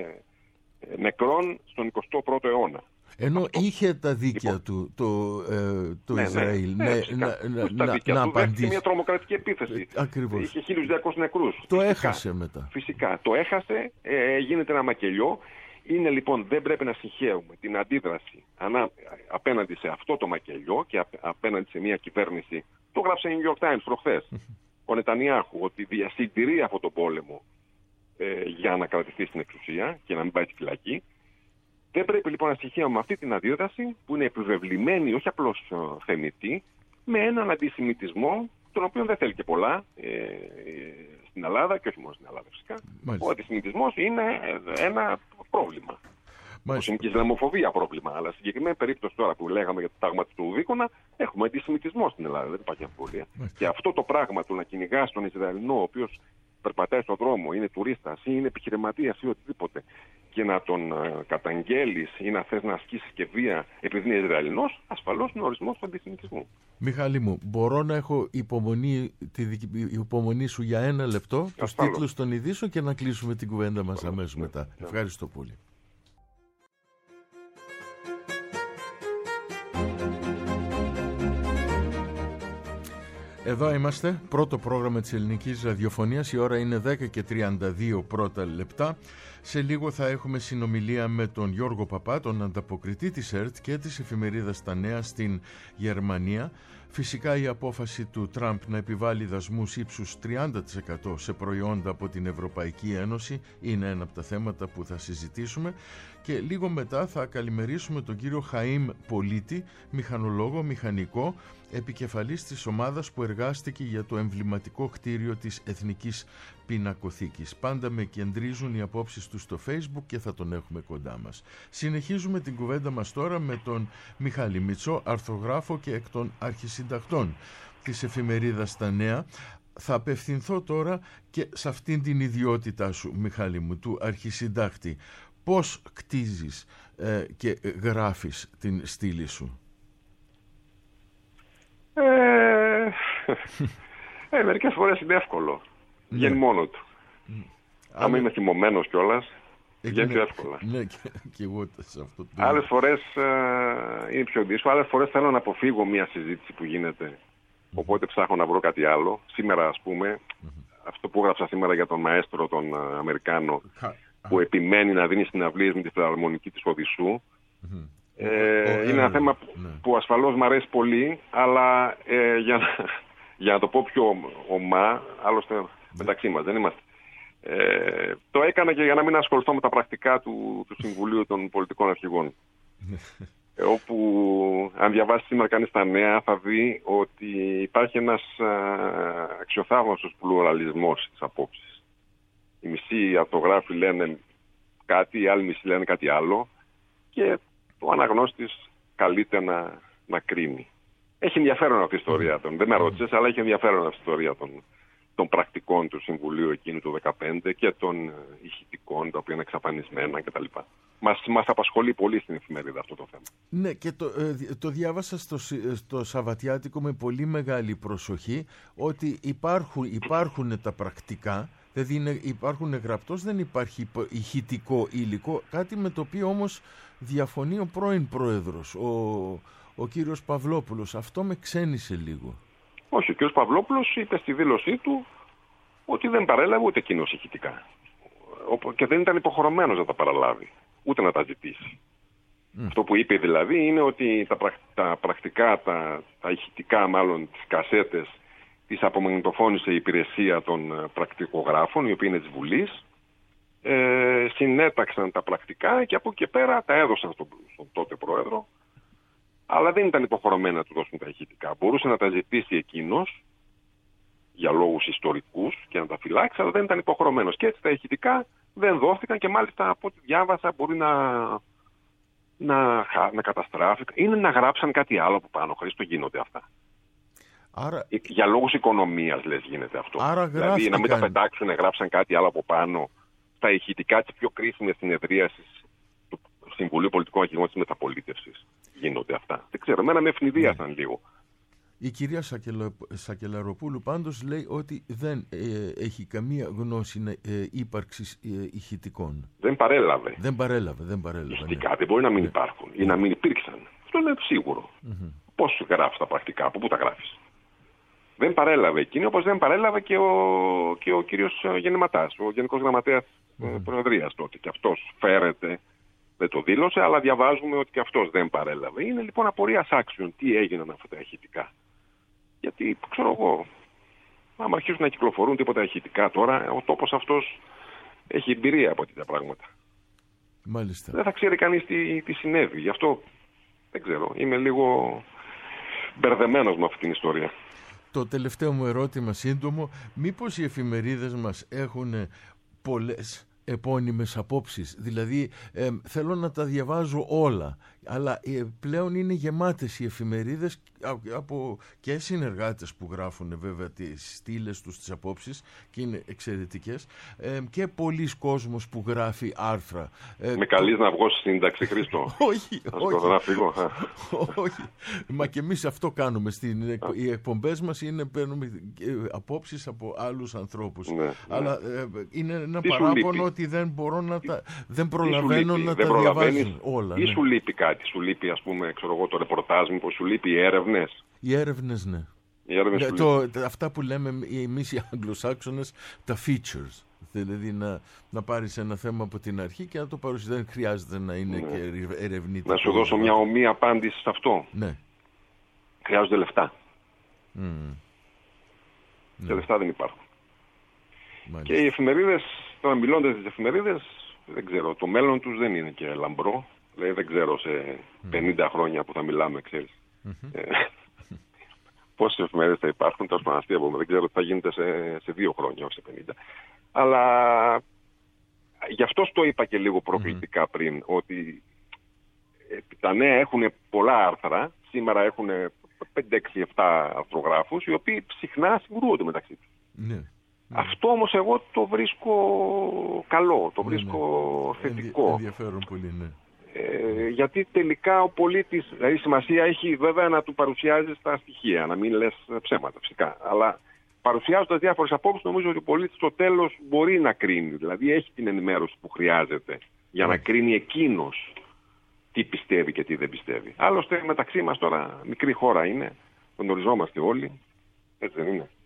νεκρών στον εικοστό πρώτο αιώνα.
Ενώ
Αυτό.
είχε τα δίκαια λοιπόν. του το, ε, το ναι, Ισραήλ ναι, ναι,
ναι,
να,
να,
να,
να, να απαντήσει. Μια τρομοκρατική επίθεση.
Ε, ακριβώς.
Είχε χίλιους διακόσιους νεκρούς.
Το
φυσικά,
έχασε μετά.
Φυσικά. Το έχασε, ε, γίνεται ένα μακελιό. Είναι λοιπόν, δεν πρέπει να συγχέουμε την αντίδραση ανά, απέναντι σε αυτό το μακελιό και απ, απέναντι σε μια κυβέρνηση. Το γράψε η New York Times προχθές. Ο Νετανιάχου, ότι συντηρεί αυτόν τον πόλεμο ε, για να κρατηθεί στην εξουσία και να μην πάει στη φυλακή. Δεν πρέπει λοιπόν να συγχέουμε αυτή την αντίδραση που είναι επιβεβλημένη, όχι απλώς ε, θεμιτή, με έναν αντισημιτισμό, τον οποίο δεν θέλει και πολλά ε, ε, στην Ελλάδα και όχι μόνο στην Ελλάδα φυσικά. Μάλιστα. Ο αντισημιτισμός είναι ένα πρόβλημα. Μάλιστα. Είναι και η Ισλαμοφοβία πρόβλημα. Αλλά στην συγκεκριμένη περίπτωση τώρα που λέγαμε για το τάγμα του Ρουβίκονα, έχουμε αντισημιτισμό στην Ελλάδα. Δεν υπάρχει αμφιβολία. Και αυτό το πράγμα του να κυνηγάς τον Ισραηλινό, ο οποίος περπατάει στον δρόμο, είναι τουρίστας ή είναι επιχειρηματίας ή οτιδήποτε, και να τον uh, καταγγέλεις ή να θες να ασκήσεις και βία επειδή είναι Ισραηλινός, ασφαλώς είναι ο ορισμός του αντισημιτισμού.
Μιχάλη μου, μπορώ να έχω υπομονή, τη υπομονή σου για ένα λεπτό, τους τίτλους των ειδήσεων και να κλείσουμε την κουβέντα μας αμέσως μετά. Yeah. Ευχαριστώ πολύ. Εδώ είμαστε, πρώτο πρόγραμμα της ελληνικής ραδιοφωνίας, η ώρα είναι δέκα και τριάντα δύο πρώτα λεπτά. Σε λίγο θα έχουμε συνομιλία με τον Γιώργο Παπά, τον ανταποκριτή της ΕΡΤ και της εφημερίδας Τα Νέα στην Γερμανία. Φυσικά η απόφαση του Τραμπ να επιβάλλει δασμούς ύψους τριάντα τοις εκατό σε προϊόντα από την Ευρωπαϊκή Ένωση είναι ένα από τα θέματα που θα συζητήσουμε, και λίγο μετά θα καλημερίσουμε τον κύριο Χαΐμ Πολίτη, μηχανολόγο, μηχανικό, επικεφαλής της ομάδας που εργάστηκε για το εμβληματικό κτίριο της Εθνικής Πινακοθήκης. Πάντα με κεντρίζουν οι απόψεις του στο Facebook και θα τον έχουμε κοντά μας. Συνεχίζουμε την κουβέντα μας τώρα με τον Μιχάλη Μητσό, αρθρογράφο και εκ των αρχισυντακτών της εφημερίδας Τα Νέα. Θα απευθυνθώ τώρα και σε αυτήν την ιδιότητά σου, Μιχάλη μου, του αρχισυντάκτη. Πώς κτίζεις ε, και γράφεις την στήλη σου?
Ε, ε, μερικές φορές είναι εύκολο.
Ναι.
Βγαίνει μόνο του. Mm. Αν είμαι θυμωμένος κιόλας, βγαίνει πιο εύκολα.
Ναι, και, και εγώ σε αυτό το...
Άλλες φορές ε, είναι πιο δύσκολο. Άλλες φορές θέλω να αποφύγω μια συζήτηση που γίνεται. Mm-hmm. Οπότε ψάχνω να βρω κάτι άλλο. Σήμερα, ας πούμε, mm-hmm. αυτό που έγραψα σήμερα για τον μαέστρο, τον uh, Αμερικάνο, mm-hmm. που επιμένει να δίνει συναυλίες με τη φιλαρμονική της Οδυσσού. Mm-hmm. Ε, oh, είναι ένα θέμα που, ναι. που ασφαλώς μου αρέσει πολύ, αλλά ε, για, να, για να το πω πιο ομά, άλλωστε μεταξύ μας δεν είμαστε. Ε, το έκανα και για να μην ασχοληθώ με τα πρακτικά του, του Συμβουλίου των Πολιτικών Αρχηγών. ε, όπου, αν διαβάσει σήμερα κανείς τα νέα, θα δει ότι υπάρχει ένας αξιοθαύμαστος πλουραλισμός της απόψης. Οι μισοί αυτογράφοι λένε κάτι, οι άλλοι μισοί λένε κάτι άλλο, και ο αναγνώστης καλείται να, να κρίνει. Έχει ενδιαφέρον αυτή η ιστορία των. Δεν με ρώτησες, αλλά έχει ενδιαφέρον αυτή η ιστορία των, των πρακτικών του Συμβουλίου εκείνου του δεκαπέντε και των ηχητικών, τα οποία είναι εξαφανισμένα κτλ. Μας, μας απασχολεί πολύ στην εφημερίδα αυτό το θέμα.
Ναι, και το, ε, το διάβασα στο, στο Σαββατιάτικο με πολύ μεγάλη προσοχή, ότι υπάρχουν, υπάρχουν τα πρακτικά. Δηλαδή είναι, υπάρχουν γραπτός, δεν υπάρχει ηχητικό υλικό, κάτι με το οποίο όμως διαφωνεί ο πρώην πρόεδρος, ο, ο κύριος Παυλόπουλος. Αυτό με ξένησε λίγο.
Όχι, ο κύριος Παυλόπουλος είπε στη δήλωσή του ότι δεν παρέλαβε ούτε εκείνος ηχητικά. Και δεν ήταν υποχρεωμένος να τα παραλάβει, ούτε να τα ζητήσει. Mm. Αυτό που είπε δηλαδή είναι ότι τα, πρακ, τα πρακτικά, τα, τα ηχητικά μάλλον, τις κασέτες, τις απομαγνητοφώνησε η υπηρεσία των πρακτικογράφων, οι οποίοι είναι της Βουλής, ε, συνέταξαν τα πρακτικά και από εκεί και πέρα τα έδωσαν στον, στον τότε πρόεδρο, αλλά δεν ήταν υποχρεωμένα να του δώσουν τα ηχητικά. Μπορούσε να τα ζητήσει εκείνος για λόγους ιστορικούς και να τα φυλάξει, αλλά δεν ήταν υποχρεωμένος. Και έτσι τα ηχητικά δεν δόθηκαν, και μάλιστα από ό,τι διάβασα μπορεί να, να, να καταστράφηκαν. Είναι να γράψαν κάτι άλλο από πάνω. Χρήστο, γίνονται αυτά.
Άρα...
Για λόγους οικονομίας, λες, γίνεται αυτό.
Άρα
δηλαδή
γράφτηκαν...
να μην τα πετάξουν, γράψαν κάτι άλλο από πάνω στα ηχητικά της πιο κρίσιμης συνεδρίασης του Συμβουλίου Πολιτικών Αρχηγών της Μεταπολίτευσης. Γίνονται αυτά. Δεν ξέρω, εμένα με ευνηδίασαν mm. λίγο.
Η κυρία Σακελα... Σακελαροπούλου πάντως λέει ότι δεν ε, έχει καμία γνώση ε, ύπαρξης ε, ηχητικών.
Δεν παρέλαβε.
Δεν παρέλαβε, δεν παρέλαβε.
Ηχητικά
ναι.
δεν μπορεί να μην
ναι.
υπάρχουν ή να μην υπήρξαν. Αυτό είναι σίγουρο. Mm-hmm. Πώς γράφεις τα πρακτικά, από πού τα γράφεις? Δεν παρέλαβε εκείνη, όπως δεν παρέλαβε και ο, και ο κύριος Γεννηματάς, ο Γενικός Γραμματέας mm-hmm. Προεδρίας τότε. Και αυτός φέρεται, δεν το δήλωσε, αλλά διαβάζουμε ότι και αυτός δεν παρέλαβε. Είναι λοιπόν απορίας άξιων τι έγιναν αυτά τα ηχητικά. Γιατί, ξέρω εγώ, άμα αρχίσουν να κυκλοφορούν τίποτα ηχητικά τώρα, ο τόπος αυτός έχει εμπειρία από τέτοια πράγματα.
Μάλιστα.
Δεν θα ξέρει κανείς τι, τι συνέβη. Γι' αυτό δεν ξέρω. Είμαι λίγο μπερδεμένος με αυτή την ιστορία.
Το τελευταίο μου ερώτημα σύντομο, μήπως οι εφημερίδες μας έχουν πολλές επώνυμες απόψεις? Δηλαδή ε, θέλω να τα διαβάζω όλα, αλλά ε, πλέον είναι γεμάτες οι εφημερίδες από και συνεργάτες που γράφουν βέβαια τις στήλες τους, τις απόψεις, και είναι εξαιρετικές, ε, και πολλοί κόσμος που γράφει άρθρα.
Ε, Με καλείς το... να βγω στη σύνταξη, Χρήστο?
όχι, όχι.
Να φύγω.
όχι. Μα και εμείς αυτό κάνουμε. Στην, οι εκπομπές μας είναι, παίρνουμε απόψεις από άλλους ανθρώπους. Ναι, αλλά ναι. Ε, είναι ένα τι παράπονο ότι δεν μπορώ να τα, δεν προλαβαίνω να
δεν
τα διαβάζω όλα.
Ή
ναι.
σου λείπει κάτι, σου λείπει ας πούμε, ξέρω εγώ, το ρεπορτάζ, μήπως σου λείπει οι έρευνες?
Οι έρευνες, ναι.
Οι έρευνες
ναι το, αυτά που λέμε εμείς οι Αγγλοσάξονες, τα features. Δηλαδή να, να πάρεις ένα θέμα από την αρχή και να το παρουσιάσεις. Δεν χρειάζεται να είναι ναι. και ερευνητικό.
Να σου δώσω μια ομοία απάντηση σε αυτό.
Ναι.
Χρειάζονται λεφτά.
Mm.
Και λεφτά δεν υπάρχουν.
Μάλιστα.
Και οι εφημερίδες, τώρα μιλώντας τις εφημερίδες, δεν ξέρω, το μέλλον τους δεν είναι και λαμπρό. Δηλαδή δεν ξέρω σε πενήντα χρόνια που θα μιλάμε, ξέρεις. Mm-hmm. Ε, πόσες εφημερίδες θα υπάρχουν, τόσο παναστεία, δεν ξέρω τι θα γίνεται σε, σε δύο χρόνια, όχι σε πενήντα. Αλλά γι' αυτό το είπα και λίγο προκλητικά mm-hmm. πριν, ότι τα νέα έχουν πολλά άρθρα, σήμερα έχουν πέντε, έξι, επτά αρθρογράφους, οι οποίοι συχνά συγκρούονται μεταξύ τους.
Ναι. Ναι.
Αυτό όμως εγώ το βρίσκω καλό, το βρίσκω
ναι, ναι.
θετικό.
Ενδια, ενδιαφέρον πολύ, ναι.
Ε, γιατί τελικά ο πολίτης, δηλαδή σημασία έχει βέβαια να του παρουσιάζεις τα στοιχεία, να μην λες ψέματα φυσικά, αλλά παρουσιάζοντας διάφορες απόψεις νομίζω ότι ο πολίτης στο τέλος μπορεί να κρίνει, δηλαδή έχει την ενημέρωση που χρειάζεται για να κρίνει εκείνος τι πιστεύει και τι δεν πιστεύει. Άλλωστε μεταξύ μας τώρα μικρή χώρα είναι, γνωριζόμαστε όλοι, έτσι δεν είναι?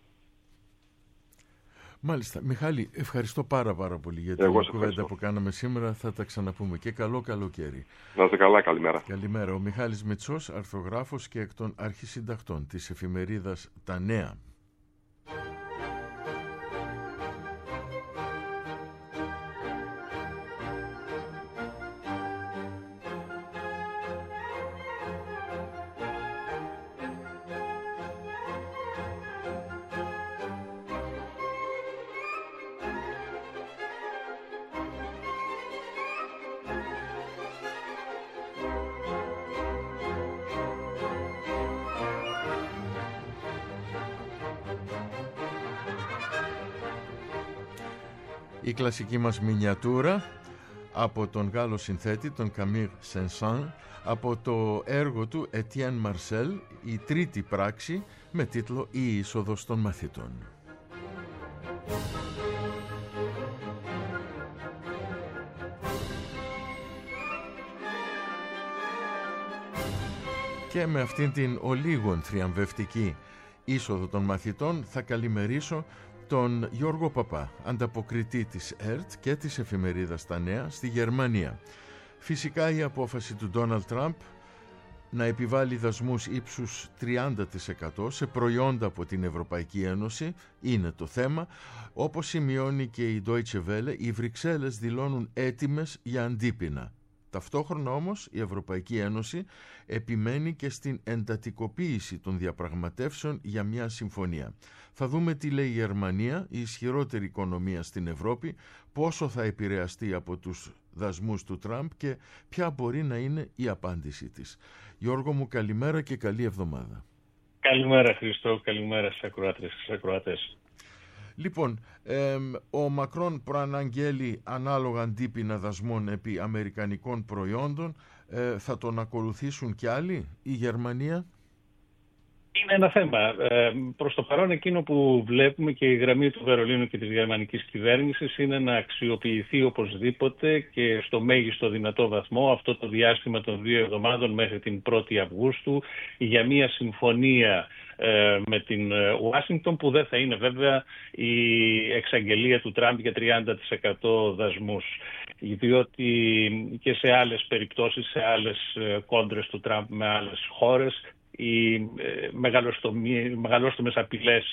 Μάλιστα. Μιχάλη, ευχαριστώ πάρα πάρα πολύ για την κουβέντα που κάναμε σήμερα. Θα τα ξαναπούμε και καλό καλοκαίρι.
Να είστε καλά, καλημέρα.
Καλημέρα. Ο Μιχάλης Μητσός, αρθρογράφος και εκ των αρχισυντακτών της εφημερίδας Τα Νέα. Η κλασική μας μινιατούρα από τον Γάλλο συνθέτη, τον Καμίρ Σενσάν, από το έργο του Ετιέν Μαρσέλ, η τρίτη πράξη με τίτλο «Η είσοδος των μαθητών». Και με αυτήν την ολίγων θριαμβευτική είσοδο των μαθητών θα καλημερίσω τον Γιώργο Παπά, ανταποκριτή της ΕΡΤ και της εφημερίδας Τα Νέα στη Γερμανία. Φυσικά η απόφαση του Ντόναλντ Τραμπ να επιβάλλει δασμούς ύψους τριάντα τοις εκατό σε προϊόντα από την Ευρωπαϊκή Ένωση είναι το θέμα. Όπως σημειώνει και η Deutsche Welle, οι Βρυξέλλες δηλώνουν έτοιμες για αντίπεινα. Ταυτόχρονα όμως η Ευρωπαϊκή Ένωση επιμένει και στην εντατικοποίηση των διαπραγματεύσεων για μια συμφωνία. Θα δούμε τι λέει η Γερμανία, η ισχυρότερη οικονομία στην Ευρώπη, πόσο θα επηρεαστεί από τους δασμούς του Τραμπ και ποια μπορεί να είναι η απάντησή της. Γιώργο μου, καλημέρα και καλή εβδομάδα.
Καλημέρα Χριστό, καλημέρα στις ακροάτρες και στους ακροατές.
Λοιπόν, ε, ο Μακρόν προαναγγέλει ανάλογα αντίπεινα δασμών επί αμερικανικών προϊόντων. Ε, θα τον ακολουθήσουν κι άλλοι, η Γερμανία?
Είναι ένα θέμα. Ε, προς το παρόν εκείνο που βλέπουμε και η γραμμή του Βερολίνου και της γερμανικής κυβέρνησης είναι να αξιοποιηθεί οπωσδήποτε και στο μέγιστο δυνατό βαθμό αυτό το διάστημα των δύο εβδομάδων μέχρι την πρώτη Αυγούστου για μια συμφωνία ε, με την Ουάσιγκτον, που δεν θα είναι βέβαια η εξαγγελία του Τραμπ για τριάντα τοις εκατό δασμούς. Διότι και σε άλλες περιπτώσεις, σε άλλες κόντρες του Τραμπ με άλλες χώρες, οι μεγαλόστομες απειλές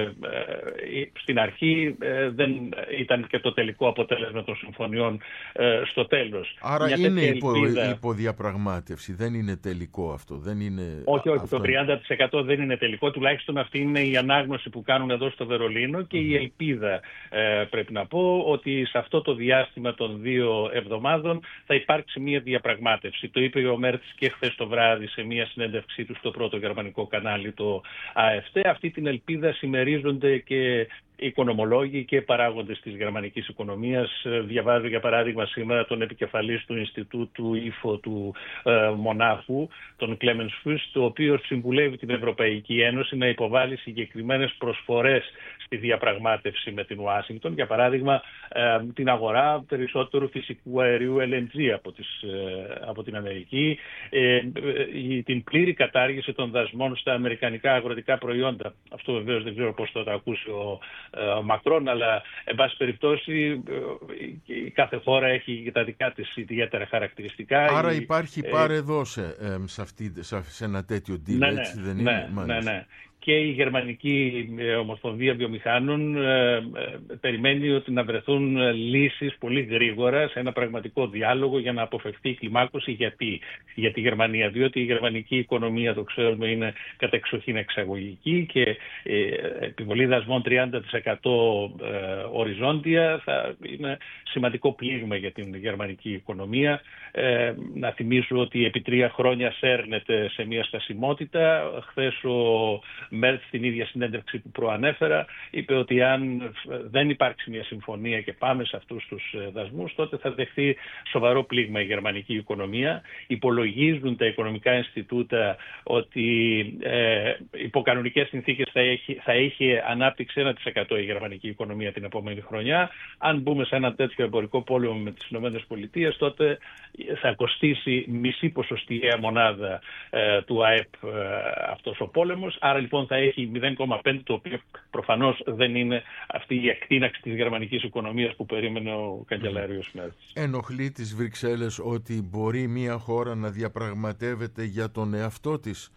στην αρχή δεν ήταν και το τελικό αποτέλεσμα των συμφωνιών στο τέλος.
Άρα μια είναι υπο, ελπίδα... υποδιαπραγμάτευση, δεν είναι τελικό αυτό. Δεν είναι...
Όχι, όχι,
αυτό...
το τριάντα τοις εκατό δεν είναι τελικό, τουλάχιστον αυτή είναι η ανάγνωση που κάνουν εδώ στο Βερολίνο και mm-hmm. η ελπίδα, πρέπει να πω, ότι σε αυτό το διάστημα των δύο εβδομάδων θα υπάρξει μια διαπραγμάτευση. Το είπε ο Μέρτς και χθες το βράδυ σε μια συνέντευξή του στο πρώτο γερμανικό κανάλι, το ΑΕΦΤ. Αυτή την ελπίδα συμμερίζονται και οικονομολόγοι και παράγοντες της γερμανικής οικονομίας. Διαβάζω για παράδειγμα σήμερα τον επικεφαλής του Ινστιτούτου ΙΦΟ του ε, Μονάχου, τον Κλέμενς Φουστ, ο οποίος συμβουλεύει την Ευρωπαϊκή Ένωση να υποβάλει συγκεκριμένες προσφορές στη διαπραγμάτευση με την Ουάσιγκτον. Για παράδειγμα, ε, την αγορά περισσότερου φυσικού αερίου ελ εν τζι από, τις, ε, από την Αμερική, ε, ε, την πλήρη κατάργηση των δασμών στα αμερικανικά αγροτικά προϊόντα. Αυτό βεβαίως δεν ξέρω πώς θα το ακούσει ο ε, Μακρόν, αλλά εν πάση περιπτώσει ε, η κάθε χώρα έχει τα δικά της ιδιαίτερα χαρακτηριστικά.
Άρα
η,
υπάρχει
ε,
πάρε δώσε ε, σε, αυτή, σε, σε ένα τέτοιο deal,
ναι,
έτσι
ναι,
δεν
ναι,
είναι?
Ναι, ναι. και η Γερμανική Ομοσπονδία Βιομηχάνων ε, ε, περιμένει ότι να βρεθούν λύσεις πολύ γρήγορα σε ένα πραγματικό διάλογο για να αποφευθεί η κλιμάκωση. Γιατί? Για τη Γερμανία, διότι η γερμανική οικονομία, το ξέρουμε, είναι κατεξοχήν εξαγωγική και ε, επιβολή δασμών τριάντα τοις εκατό ε, οριζόντια θα είναι σημαντικό πλήγμα για την γερμανική οικονομία. Ε, να θυμίσω ότι επί τρία χρόνια σέρνεται σε μια στασιμότητα. Χθες ο Μέρτ στην ίδια συνέντευξη που προανέφερα είπε ότι αν δεν υπάρξει μια συμφωνία και πάμε σε αυτούς τους δασμούς, τότε θα δεχθεί σοβαρό πλήγμα η γερμανική οικονομία. Υπολογίζουν τα οικονομικά Ινστιτούτα ότι ε, υπό κανονικές συνθήκες θα, έχει, θα είχε ανάπτυξη ένα τοις εκατό η γερμανική οικονομία την επόμενη χρονιά. Αν μπούμε σε ένα τέτοιο εμπορικό πόλεμο με τις ΗΠΑ, τότε θα κοστίσει μισή ποσοστιαία μονάδα ε, του ΑΕΠ ε, αυτός ο πόλεμος. Άρα λοιπόν θα έχει μηδέν κόμμα πέντε, το οποίο προφανώς δεν είναι αυτή η εκτείναξη της γερμανικής οικονομίας που περίμενε ο καγκελάριος Μέρτ.
Ενοχλεί τις Βρυξέλλες ότι μπορεί μια χώρα να διαπραγματεύεται για τον εαυτό της?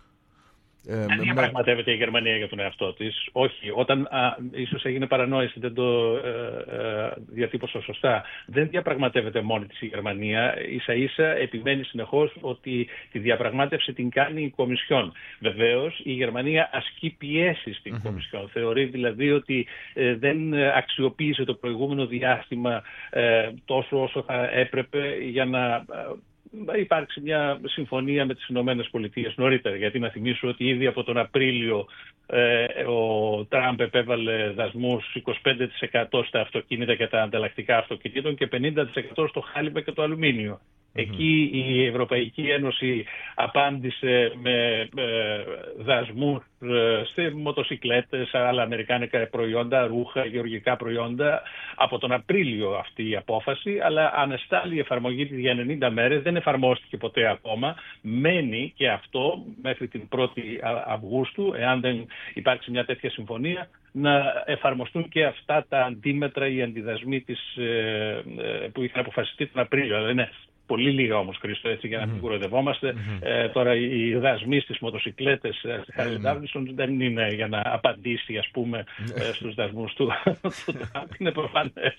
Ε, δεν διαπραγματεύεται με... η Γερμανία για τον εαυτό της. Όχι. Όταν α, ίσως έγινε παρανόηση, δεν το ε, ε, διατύπωσα σωστά. Δεν διαπραγματεύεται μόνη της η Γερμανία. Ίσα ίσα επιμένει συνεχώς ότι τη διαπραγμάτευση την κάνει η Κομισιόν. Βεβαίως η Γερμανία ασκεί πιέσεις στην mm-hmm. Κομισιόν. Θεωρεί δηλαδή ότι ε, δεν αξιοποίησε το προηγούμενο διάστημα ε, τόσο όσο θα έπρεπε για να... Ε, υπάρξει μια συμφωνία με τις Ηνωμένες Πολιτείες νωρίτερα. Γιατί να θυμίσω ότι ήδη από τον Απρίλιο ε, ο Τραμπ επέβαλε δασμούς είκοσι πέντε τοις εκατό στα αυτοκίνητα και τα ανταλλακτικά αυτοκινήτων και πενήντα τοις εκατό στο χάλιβα και το αλουμίνιο. Mm-hmm. Εκεί η Ευρωπαϊκή Ένωση απάντησε με ε, δασμούς ε, σε μοτοσικλέτες, άλλα αμερικάνικα προϊόντα, ρούχα, γεωργικά προϊόντα από τον Απρίλιο αυτή η απόφαση, αλλά ανεστάλλει η εφαρμογή της για ενενήντα μέρες, δεν εφαρμόστηκε ποτέ ακόμα, μένει και αυτό μέχρι την πρώτη Αυγούστου, εάν δεν υπάρξει μια τέτοια συμφωνία, να εφαρμοστούν και αυτά τα αντίμετρα, οι αντιδασμοί της, ε, ε, που είχαν αποφασιστεί τον Απρίλιο. Δηλαδή, ναι, πολύ λίγα όμως, Χρήστο, έτσι, για να μην mm-hmm. κουροδευόμαστε. Mm-hmm. Ε, τώρα οι δασμοί στις μοτοσικλέτες, στη Harley Davidson, mm-hmm. δεν είναι για να απαντήσει, ας πούμε, mm-hmm. στους δασμούς του Τραμπ. Είναι προφανές.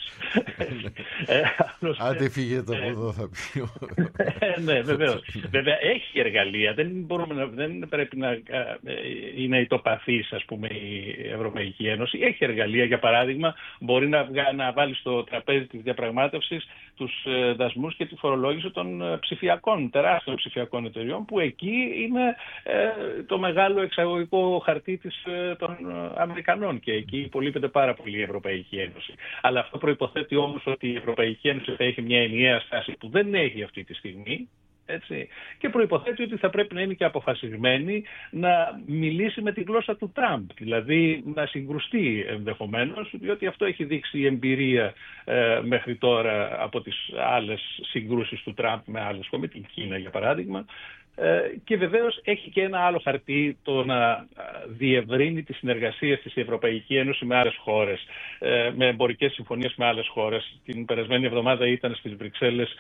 Άντε φύγετε από εδώ, θα πει.
Ναι, βεβαίως. Βέβαια, έχει εργαλεία. Δεν, μπορούμε να, δεν πρέπει να είναι ητοπαθής, ας πούμε, η Ευρωπαϊκή Ένωση. Έχει εργαλεία, για παράδειγμα, μπορεί να, να βάλει στο τραπέζι της διαπραγμάτευσης τους δασμούς και τη φορολόγηση των ψηφιακών, τεράστιων ψηφιακών εταιριών, που εκεί είναι ε, το μεγάλο εξαγωγικό χαρτί της, ε, των Αμερικανών, και εκεί υπολείπεται πάρα πολύ η Ευρωπαϊκή Ένωση. Αλλά αυτό προϋποθέτει όμως ότι η Ευρωπαϊκή Ένωση θα έχει μια ενιαία στάση που δεν έχει αυτή τη στιγμή. Έτσι. Και προϋποθέτει ότι θα πρέπει να είναι και αποφασισμένη να μιλήσει με τη γλώσσα του Τραμπ, δηλαδή να συγκρουστεί ενδεχομένως, διότι αυτό έχει δείξει η εμπειρία ε, μέχρι τώρα από τις άλλες συγκρούσεις του Τραμπ με άλλες, με την Κίνα για παράδειγμα. Και βεβαίως έχει και ένα άλλο χαρτί, το να διευρύνει τις συνεργασίες της Ευρωπαϊκή Ένωση με άλλες χώρες, με εμπορικές συμφωνίες με άλλες χώρες. Την περασμένη εβδομάδα ήταν στις Βρυξέλλες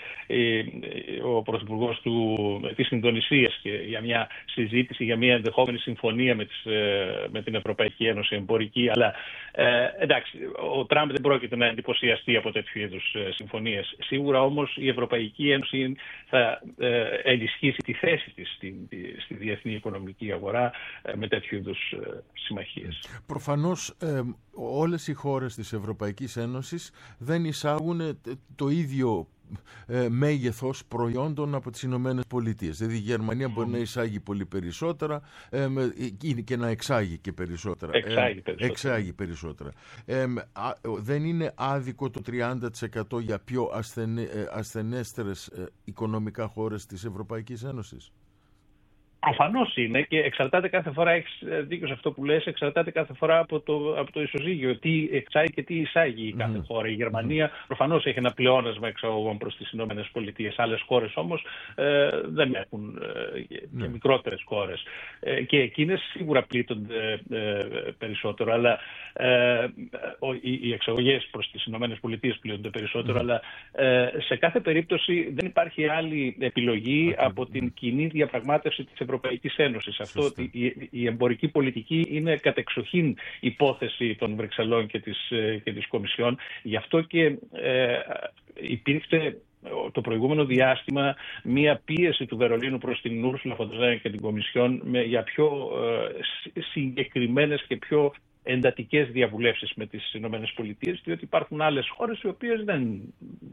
ο Πρωθυπουργός του, της Ινδονησίας και για μια συζήτηση για μια ενδεχόμενη συμφωνία με, τις, με την Ευρωπαϊκή Ένωση εμπορική. Αλλά ε, εντάξει, ο Τραμπ δεν πρόκειται να εντυπωσιαστεί από τέτοιου είδους συμφωνίες. Σίγουρα όμως η Ευρωπαϊκή Ένωση θα ε, ενισχύσει τη θέση της στη, στη διεθνή οικονομική αγορά με τέτοιου είδους συμμαχίες.
Προφανώς ε, όλες οι χώρες της Ευρωπαϊκής Ένωσης δεν εισάγουν το ίδιο ε, μέγεθος προϊόντων από τις Ηνωμένες Πολιτείες. Δηλαδή η Γερμανία μπορεί mm. να εισάγει πολύ περισσότερα ε, και να εξάγει και περισσότερα.
Εξάγει
ε,
περισσότερα.
Εξάγει περισσότερα. Ε, α, δεν είναι άδικο το τριάντα τοις εκατό για πιο ασθενε, ασθενέστερες ε, οικονομικά χώρες της Ευρωπαϊκής Ένωσης?
Προφανώς είναι, και εξαρτάται κάθε φορά, έχεις δίκιο σε αυτό που λες, εξαρτάται κάθε φορά από το, από το ισοζύγιο. Τι εξάγει και τι εισάγει η κάθε mm. χώρα. Η Γερμανία mm. προφανώς έχει ένα πλεόνασμα εξαγωγών προς τις Ηνωμένες Πολιτείες. Άλλες χώρες όμως ε, δεν έχουν, ε, και mm. μικρότερες χώρες. Ε, και εκείνες σίγουρα πλήττονται ε, περισσότερο, αλλά ε, οι, οι εξαγωγές προς τις Ηνωμένες Πολιτείες πλήττονται περισσότερο, mm. αλλά ε, σε κάθε περίπτωση δεν υπάρχει άλλη επιλογή mm. από την κοινή διαπραγμάτευση της Ευρωπαϊκής Ένωσης. Αυτό ότι η, η εμπορική πολιτική είναι κατεξοχήν υπόθεση των Βρυξελών και της, και της Κομισιόν. Γι' αυτό και ε, υπήρξε το προηγούμενο διάστημα μία πίεση του Βερολίνου προς την Ούρσουλα φον ντερ Λάιεν και την Κομισιόν με, για πιο ε, συγκεκριμένες και πιο εντατικές διαβουλεύσεις με τις Ηνωμένες Πολιτείες, διότι υπάρχουν άλλες χώρες οι οποίες δεν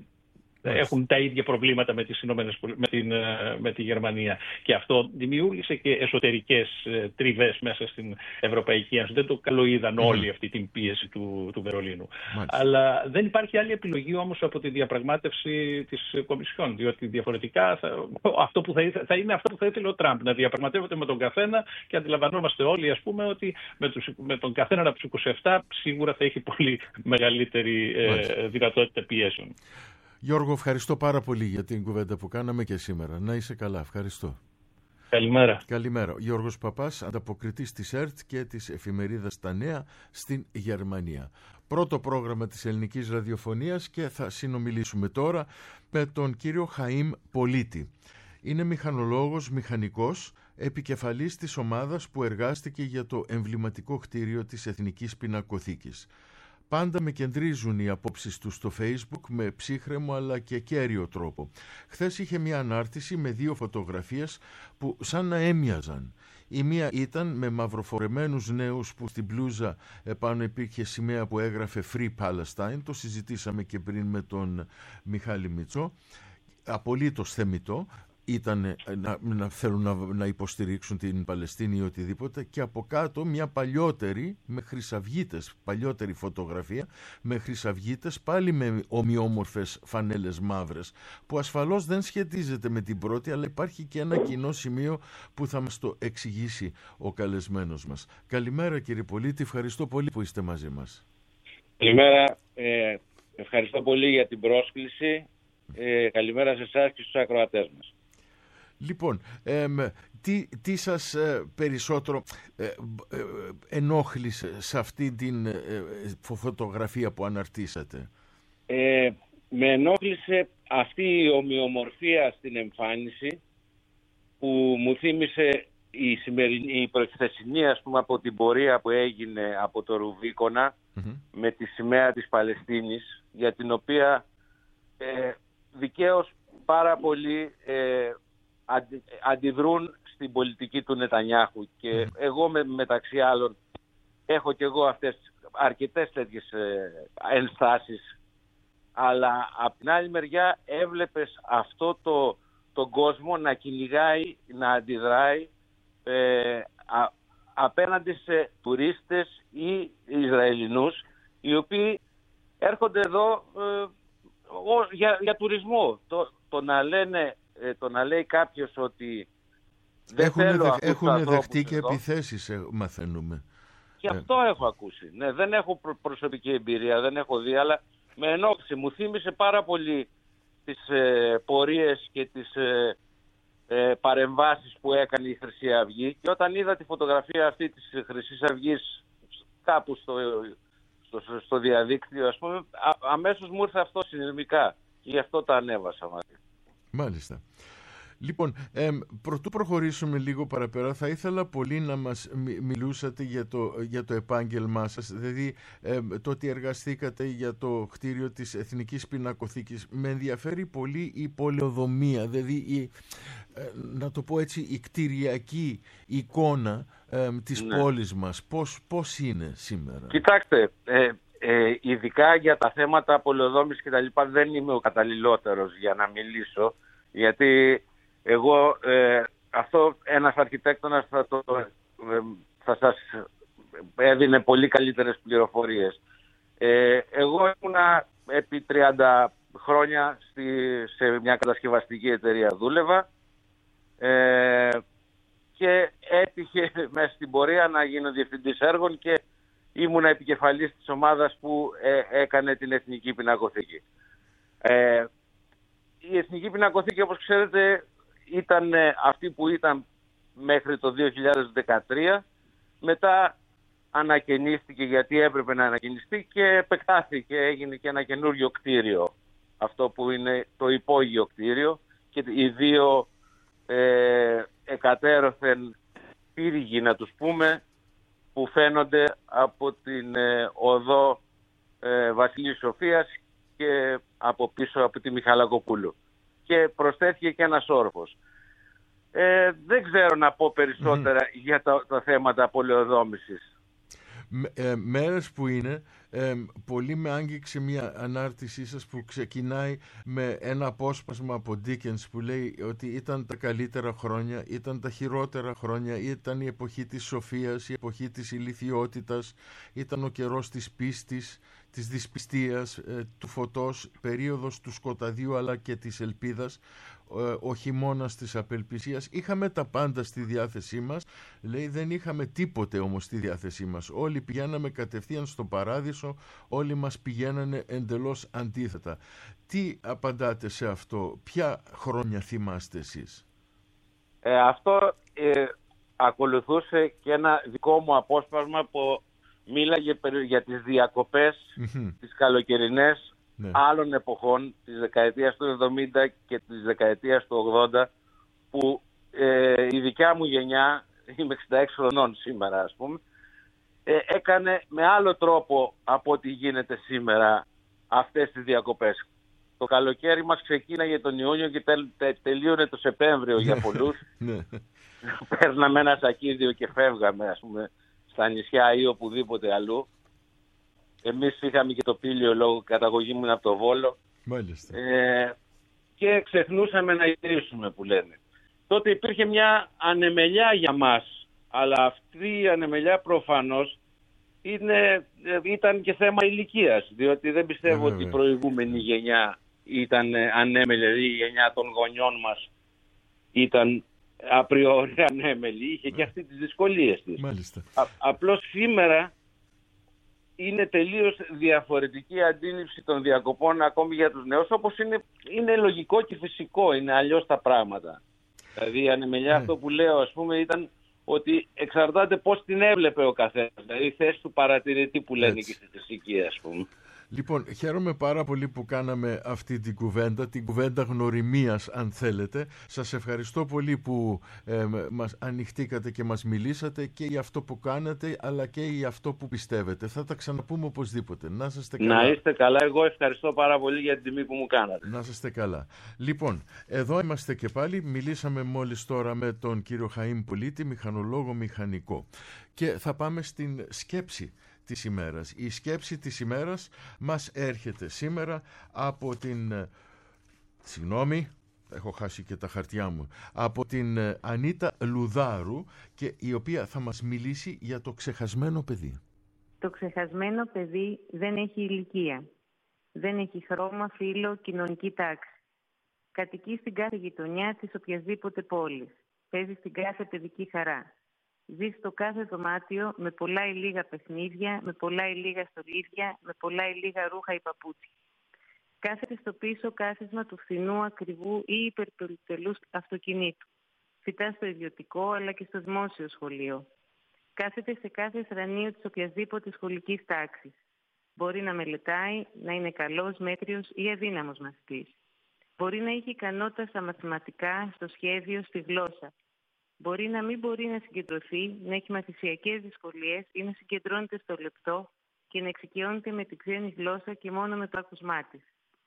έχουν τα ίδια προβλήματα με, τις Ηνωμένες, με, την, με τη Γερμανία. Και αυτό δημιούργησε και εσωτερικές τριβές μέσα στην Ευρωπαϊκή Ένωση. Δεν το καλοείδαν όλοι αυτή την πίεση του, του Βερολίνου. Μάλιστα. Αλλά δεν υπάρχει άλλη επιλογή όμως από τη διαπραγμάτευση της Κομισιόν, διότι διαφορετικά θα, αυτό που θα, ήθε, θα είναι αυτό που θα ήθελε ο Τραμπ, να διαπραγματεύεται με τον καθένα, και αντιλαμβανόμαστε όλοι, ας πούμε, ότι με, τους, με τον καθένα από τους είκοσι επτά σίγουρα θα έχει πολύ μεγαλύτερη ε, δυνατότητα πιέσεων.
Γιώργο, ευχαριστώ πάρα πολύ για την κουβέντα που κάναμε και σήμερα. Να είσαι καλά. Ευχαριστώ.
Καλημέρα.
Καλημέρα. Γιώργος Παπάς, ανταποκριτής της ΕΡΤ και της εφημερίδας Τα Νέα στην Γερμανία. Πρώτο πρόγραμμα της ελληνικής ραδιοφωνίας, και θα συνομιλήσουμε τώρα με τον κύριο Χαΐμ Πολίτη. Είναι μηχανολόγος, μηχανικός, επικεφαλής της ομάδας που εργάστηκε για το εμβληματικό κτίριο της Εθνικής Πινακοθήκης. Πάντα με κεντρίζουν οι απόψεις του στο Facebook με ψύχρεμο αλλά και κέριο τρόπο. Χθες είχε μια ανάρτηση με δύο φωτογραφίες που σαν να έμοιαζαν. Η μία ήταν με μαυροφορεμένους νέους που στην μπλούζα επάνω υπήρχε σημαία που έγραφε Free Palestine. Το συζητήσαμε και πριν με τον Μιχάλη Μητσό. Απολύτως θεμιτό. Ήταν να, να θέλουν να, να υποστηρίξουν την Παλαιστίνη ή οτιδήποτε, και από κάτω μια παλιότερη με χρυσαυγίτες, παλιότερη φωτογραφία με χρυσαυγίτες, πάλι με ομοιόμορφες φανέλες μαύρες, που ασφαλώς δεν σχετίζεται με την πρώτη, αλλά υπάρχει και ένα κοινό σημείο που θα μας το εξηγήσει ο καλεσμένος μας. Καλημέρα κύριε Πολίτη, ευχαριστώ πολύ που είστε μαζί μας.
Καλημέρα, ε, ευχαριστώ πολύ για την πρόσκληση. Ε, καλημέρα σε εσάς και στους ακροατές μας.
Λοιπόν, ε, τι, τι σας ε, περισσότερο ε, ε, ενόχλησε σε αυτή την ε, φωτογραφία που αναρτήσατε?
Ε, με ενόχλησε αυτή η ομοιομορφία στην εμφάνιση, που μου θύμισε η, σημερινή, η προχθεσινή, ας πούμε, από την πορεία που έγινε από το Ρουβίκονα mm-hmm. με τη σημαία της Παλαιστίνης, για την οποία ε, δικαίως πάρα πολλοί ε, αντι, αντιδρούν στην πολιτική του Νετανιάχου, και mm. εγώ με, μεταξύ άλλων έχω και εγώ αυτές αρκετές τέτοιες ε, ενστάσεις, αλλά από την άλλη μεριά έβλεπες αυτό το, τον κόσμο να κυνηγάει, να αντιδράει ε, α, απέναντι σε τουρίστες ή Ισραηλινούς οι οποίοι έρχονται εδώ ε, ο, για, για τουρισμό. Το, το να λένε το να λέει κάποιος ότι δεν
έχουν
θέλω
δε,
αυτούς
έχουν
τους
δεχτεί και
εδώ.
επιθέσεις, μαθαίνουμε.
Και αυτό ε. έχω ακούσει. Ναι, δεν έχω προ, προσωπική εμπειρία, δεν έχω δει, αλλά με ενόχλησε. Μου θύμισε πάρα πολύ τις ε, πορείες και τις ε, ε, παρεμβάσεις που έκανε η Χρυσή Αυγή, και όταν είδα τη φωτογραφία αυτή της Χρυσής Αυγής κάπου στο, στο, στο διαδίκτυο, ας πούμε, α, αμέσως μου ήρθε αυτό συνειδημικά, και γι' αυτό τα ανέβασα μαζί.
Μάλιστα. Λοιπόν, ε, πρωτού προχωρήσουμε λίγο παραπέρα, θα ήθελα πολύ να μας μιλούσατε για το, για το επάγγελμά σας, δηλαδή ε, το ότι εργαστήκατε για το κτίριο της Εθνικής Πινακοθήκης. Με ενδιαφέρει πολύ η πολεοδομία, δηλαδή η, ε, να το πω έτσι, η κτηριακή εικόνα ε, της ναι. πόλης μας. Πώς, πώς είναι σήμερα?
Κοιτάξτε, ε, ε, ειδικά για τα θέματα πολεοδόμησης και τα λοιπά δεν είμαι ο καταλληλότερος για να μιλήσω, γιατί εγώ ε, αυτό ένας αρχιτέκτονας θα, το, ε, θα σας έδινε πολύ καλύτερες πληροφορίες. Ε, εγώ ήμουνα επί τριάντα χρόνια στη, σε μια κατασκευαστική εταιρεία δούλευα ε, και έτυχε μέσα στην πορεία να γίνω διευθυντής έργων και ήμουνα επικεφαλής της ομάδας που ε, έκανε την Εθνική Πινακοθήκη. Ε, η Εθνική Πινακοθήκη, όπως ξέρετε, ήταν αυτή που ήταν μέχρι το δύο χιλιάδες δεκατρία. Μετά ανακαινίστηκε γιατί έπρεπε να ανακαινιστεί και επεκτάθηκε, έγινε και ένα καινούριο κτίριο. Αυτό που είναι το υπόγειο κτίριο, και οι δύο ε, εκατέρωθεν πύργοι, να τους πούμε, που φαίνονται από την ε, οδό ε, Βασιλής Σοφίας και από πίσω από τη Μιχαλακοπούλου. Και προσθέθηκε και ένας όροφος. Ε, δεν ξέρω να πω περισσότερα mm-hmm. για τα, τα θέματα πολεοδόμησης.
Ε, μέρες που είναι, ε, πολύ με άγγιξε μια ανάρτησή σας που ξεκινάει με ένα απόσπασμα από Dickens που λέει ότι ήταν τα καλύτερα χρόνια, ήταν τα χειρότερα χρόνια, ήταν η εποχή της σοφίας, η εποχή της ηλιθιότητας, ήταν ο καιρός της πίστης, της δυσπιστίας, ε, του φωτός, περίοδος του σκοταδίου αλλά και της ελπίδας, ε, ο χειμώνας της απελπισίας. Είχαμε τα πάντα στη διάθεσή μας, λέει, δεν είχαμε τίποτε όμως στη διάθεσή μας. Όλοι πηγαίναμε κατευθείαν στο παράδεισο, όλοι μας πηγαίνανε εντελώς αντίθετα. Τι απαντάτε σε αυτό, ποια χρόνια θυμάστε εσείς?
Ε, αυτό ε, ακολουθούσε και ένα δικό μου απόσπασμα που μίλαγε για τις διακοπές mm-hmm. τις καλοκαιρινές ναι. άλλων εποχών, της δεκαετίας του εβδομήντα και της δεκαετίας του ογδόντα, που ε, η δικιά μου γενιά, είμαι εξήντα έξι χρονών σήμερα ας πούμε, ε, έκανε με άλλο τρόπο από ό,τι γίνεται σήμερα αυτές τις διακοπές. Το καλοκαίρι μας ξεκίναγε τον Ιούνιο και τελ, τε, τελείωνε το Σεπτέμβριο για πολλούς. Παίρναμε ένα σακίδιο και φεύγαμε ας πούμε στα νησιά ή οπουδήποτε αλλού. Εμείς είχαμε και το Πήλιο λόγω καταγωγή μου από το Βόλο.
Μάλιστα.
Ε, και ξεχνούσαμε να ιδρύσουμε που λένε. Τότε υπήρχε μια ανεμελιά για μας, αλλά αυτή η ανεμελιά προφανώς είναι, ήταν και θέμα ηλικίας, διότι δεν πιστεύω
ε,
ότι η προηγούμενη γενιά ήταν ανέμελη, δηλαδή η γενιά των γονιών μας ήταν απριόρι ανέμελη, είχε και αυτή τις δυσκολίες της.
Μάλιστα.
Α, απλώς σήμερα είναι τελείως διαφορετική αντίληψη των διακοπών ακόμη για τους νέους, όπως είναι, είναι λογικό και φυσικό, είναι αλλιώς τα πράγματα. Δηλαδή η ανεμελιά, ναι. αυτό που λέω ας πούμε ήταν ότι εξαρτάται πώς την έβλεπε ο καθένας, δηλαδή η θέση του παρατηρητή που λένε έτσι. Και στη θρησκεία ας πούμε.
Λοιπόν, χαίρομαι πάρα πολύ που κάναμε αυτή την κουβέντα, την κουβέντα γνωριμίας αν θέλετε. Σας ευχαριστώ πολύ που ε, μας ανοιχτήκατε και μας μιλήσατε και για αυτό που κάνετε αλλά και για αυτό που πιστεύετε. Θα τα ξαναπούμε οπωσδήποτε. Να είστε καλά.
Να είστε καλά. Εγώ ευχαριστώ πάρα πολύ για την τιμή που μου κάνατε.
Να είστε καλά. Λοιπόν, εδώ είμαστε και πάλι. Μιλήσαμε μόλις τώρα με τον κύριο Χαΐμ Πολίτη, μηχανολόγο μηχανικό. Και θα πάμε στην σκέψη της ημέρας. Η σκέψη της ημέρας μας έρχεται σήμερα από την, συγγνώμη, έχω χάσει και τα χαρτιά μου, από την Ανίτα Λουδάρου, και η οποία θα μας μιλήσει για το ξεχασμένο παιδί.
Το ξεχασμένο παιδί δεν έχει ηλικία. Δεν έχει χρώμα, φύλο, κοινωνική τάξη. Κατοικεί στην κάθε γειτονιά της οποιασδήποτε πόλης. Παίζει στην κάθε παιδική χαρά. Ζει στο κάθε δωμάτιο με πολλά ή λίγα παιχνίδια, με πολλά ή λίγα στολίδια, με πολλά ή λίγα ρούχα ή παπούτσια. Κάθεται στο πίσω κάθισμα του φθηνού, ακριβού ή υπερπολιτελούς αυτοκινήτου. Φοιτά στο ιδιωτικό αλλά και στο δημόσιο σχολείο. Κάθεται σε κάθε θρανείο της οποιασδήποτε σχολικής τάξης. Μπορεί να μελετάει, να είναι καλός, μέτριος ή αδύναμος μαθητής. Μπορεί να έχει ικανότητα στα μαθηματικά, στο σχέδιο, στη γλώσσα. Μπορεί να μην μπορεί να συγκεντρωθεί, να έχει μαθησιακές δυσκολίες ή να συγκεντρώνεται στο λεπτό και να εξοικειώνεται με την ξένη γλώσσα και μόνο με το άκουσμά της.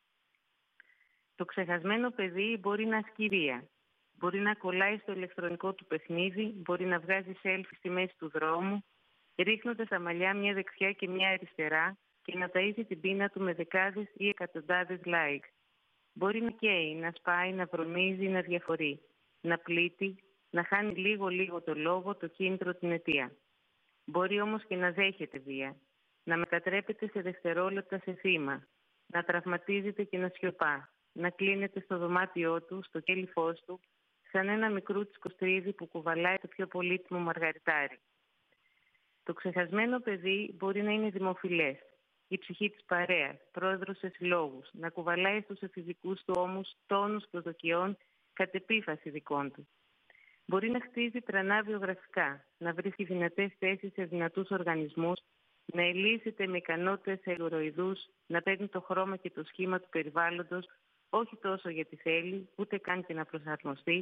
Το ξεχασμένο παιδί μπορεί να ασκεί βία. Μπορεί να κολλάει στο ηλεκτρονικό του παιχνίδι, μπορεί να βγάζει selfie στη μέση του δρόμου, ρίχνοντας τα μαλλιά μια δεξιά και μια αριστερά και να ταΐζει την πείνα του με δεκάδες ή εκατοντάδες like. Μπορεί να καίει, να σπάει, να βρωμίζει, να διαφορεί, να πλήττει, να χάνει λίγο-λίγο το λόγο, το κίνητρο, την αιτία. Μπορεί όμως και να δέχεται βία, να μετατρέπεται σε δευτερόλεπτα σε θύμα, να τραυματίζεται και να σιωπά, να κλείνεται στο δωμάτιό του, στο κέλυφός του, σαν ένα μικρούτσικο στρίδι που κουβαλάει το πιο πολύτιμο μαργαριτάρι. Το ξεχασμένο παιδί μπορεί να είναι δημοφιλές, η ψυχή της παρέας, πρόεδρος σε συλλόγους, να κουβαλάει στους εφηβικούς του ώμους τόνους προσδοκιών κατ' επίφαση δικών του. Μπορεί να χτίζει τρανά βιογραφικά, να βρίσκει δυνατές θέσεις σε δυνατούς οργανισμούς, να ελύσεται με ικανότητες ελουροειδούς, να παίρνει το χρώμα και το σχήμα του περιβάλλοντος, όχι τόσο γιατί θέλει, ούτε καν και να προσαρμοστεί, να μην μπορεί να συγκεντρωθεί, να έχει μαθησιακές δυσκολίες ή να συγκεντρώνεται στο λεπτό και να συγκεντρώνεται με πολλά ή λίγα ρούχα ή παπούτσια. Κάθε της το προσαρμοστεί,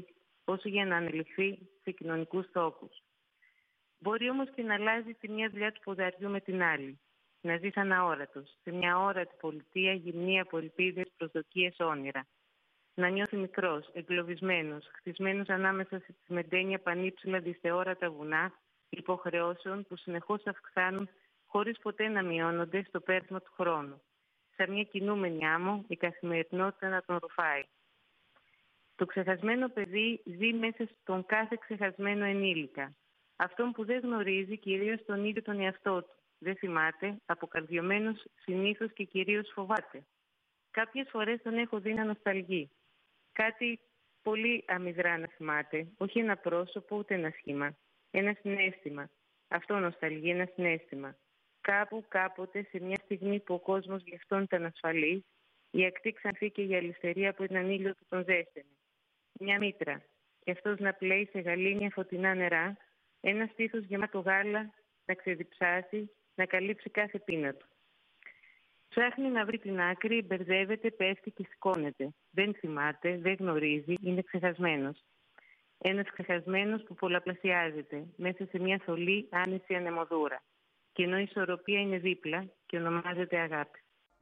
όσο για να ανελιχθεί σε κοινωνικούς τόπους. Μπορεί όμως και να αλλάζει τη μια δουλειά του ποδαριού με την άλλη. Να ζει σαν αόρατος, σε μια όρατη πολιτεία γυμνή από ελπίδες, προσδοκίες, όνειρα. Να νιώθει μικρός, εγκλωβισμένος, χτισμένος ανάμεσα σε τσιμεντένια πανύψηλα δυσθεώρατα βουνά υποχρεώσεων που συνεχώς αυξάνουν χωρίς ποτέ να μειώνονται στο πέρασμα του χρόνου. Σαν μια κινούμενη άμμο, η καθημερινότητα να τον ρουφάει. Το ξεχασμένο παιδί ζει μέσα στον κάθε ξεχασμένο ενήλικα. Αυτόν που δεν γνωρίζει κυρίως τον ίδιο τον εαυτό του. Δεν θυμάται, αποκαρδιωμένος συνήθως και κυρίως φοβάται. Κάποιες φορές τον έχω δει να νοσταλγεί. Κάτι πολύ αμυδρά να θυμάται, όχι ένα πρόσωπο ούτε ένα σχήμα. Ένα συναίσθημα. Αυτό νοσταλγεί, ένα συναίσθημα. Κάπου, κάποτε, σε μια στιγμή που ο κόσμος γι' αυτόν ήταν ασφαλής, η ακτή ξανθήκε η αλυστερία από έναν ήλιο που τον ζέστενε. Μια μήτρα. Και αυτός να πλέει σε γαλήνια φωτεινά νερά, ένα στήθος γεμάτο γάλα να ξεδιψάσει, να καλύψει κάθε πείνα του. Ψάχνει να βρει την άκρη, μπερδεύεται, πέφτει και σηκώνεται. Δεν θυμάται, δεν γνωρίζει, είναι ξεχασμένος. Ένας ξεχασμένος που πολλαπλασιάζεται μέσα σε μια θολή άνεση ανεμοδούρα. Και ενώ η ισορροπία είναι δίπλα και ονομάζεται αγάπη.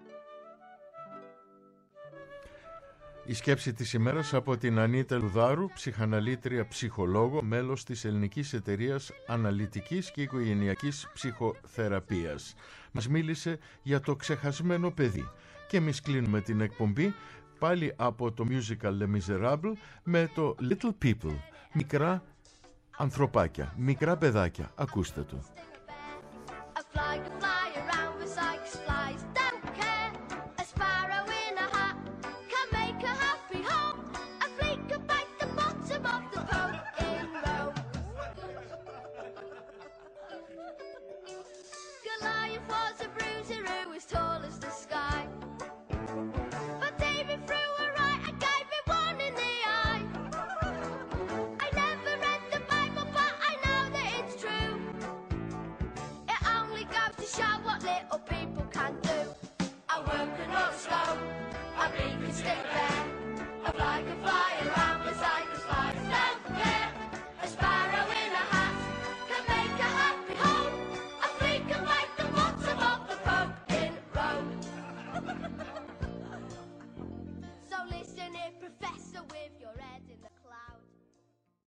Η σκέψη της ημέρας από την Ανίτα Λουδάρου, ψυχαναλήτρια ψυχολόγο, μέλος της Ελληνικής Εταιρείας Αναλυτικής και Οικογενειακής Ψυχοθεραπείας. Μας μίλησε για το ξεχασμένο παιδί. Και εμείς κλείνουμε την εκπομπή πάλι από το musical Les Miserables με το Little People, μικρά ανθρωπάκια, μικρά παιδάκια. Ακούστε το.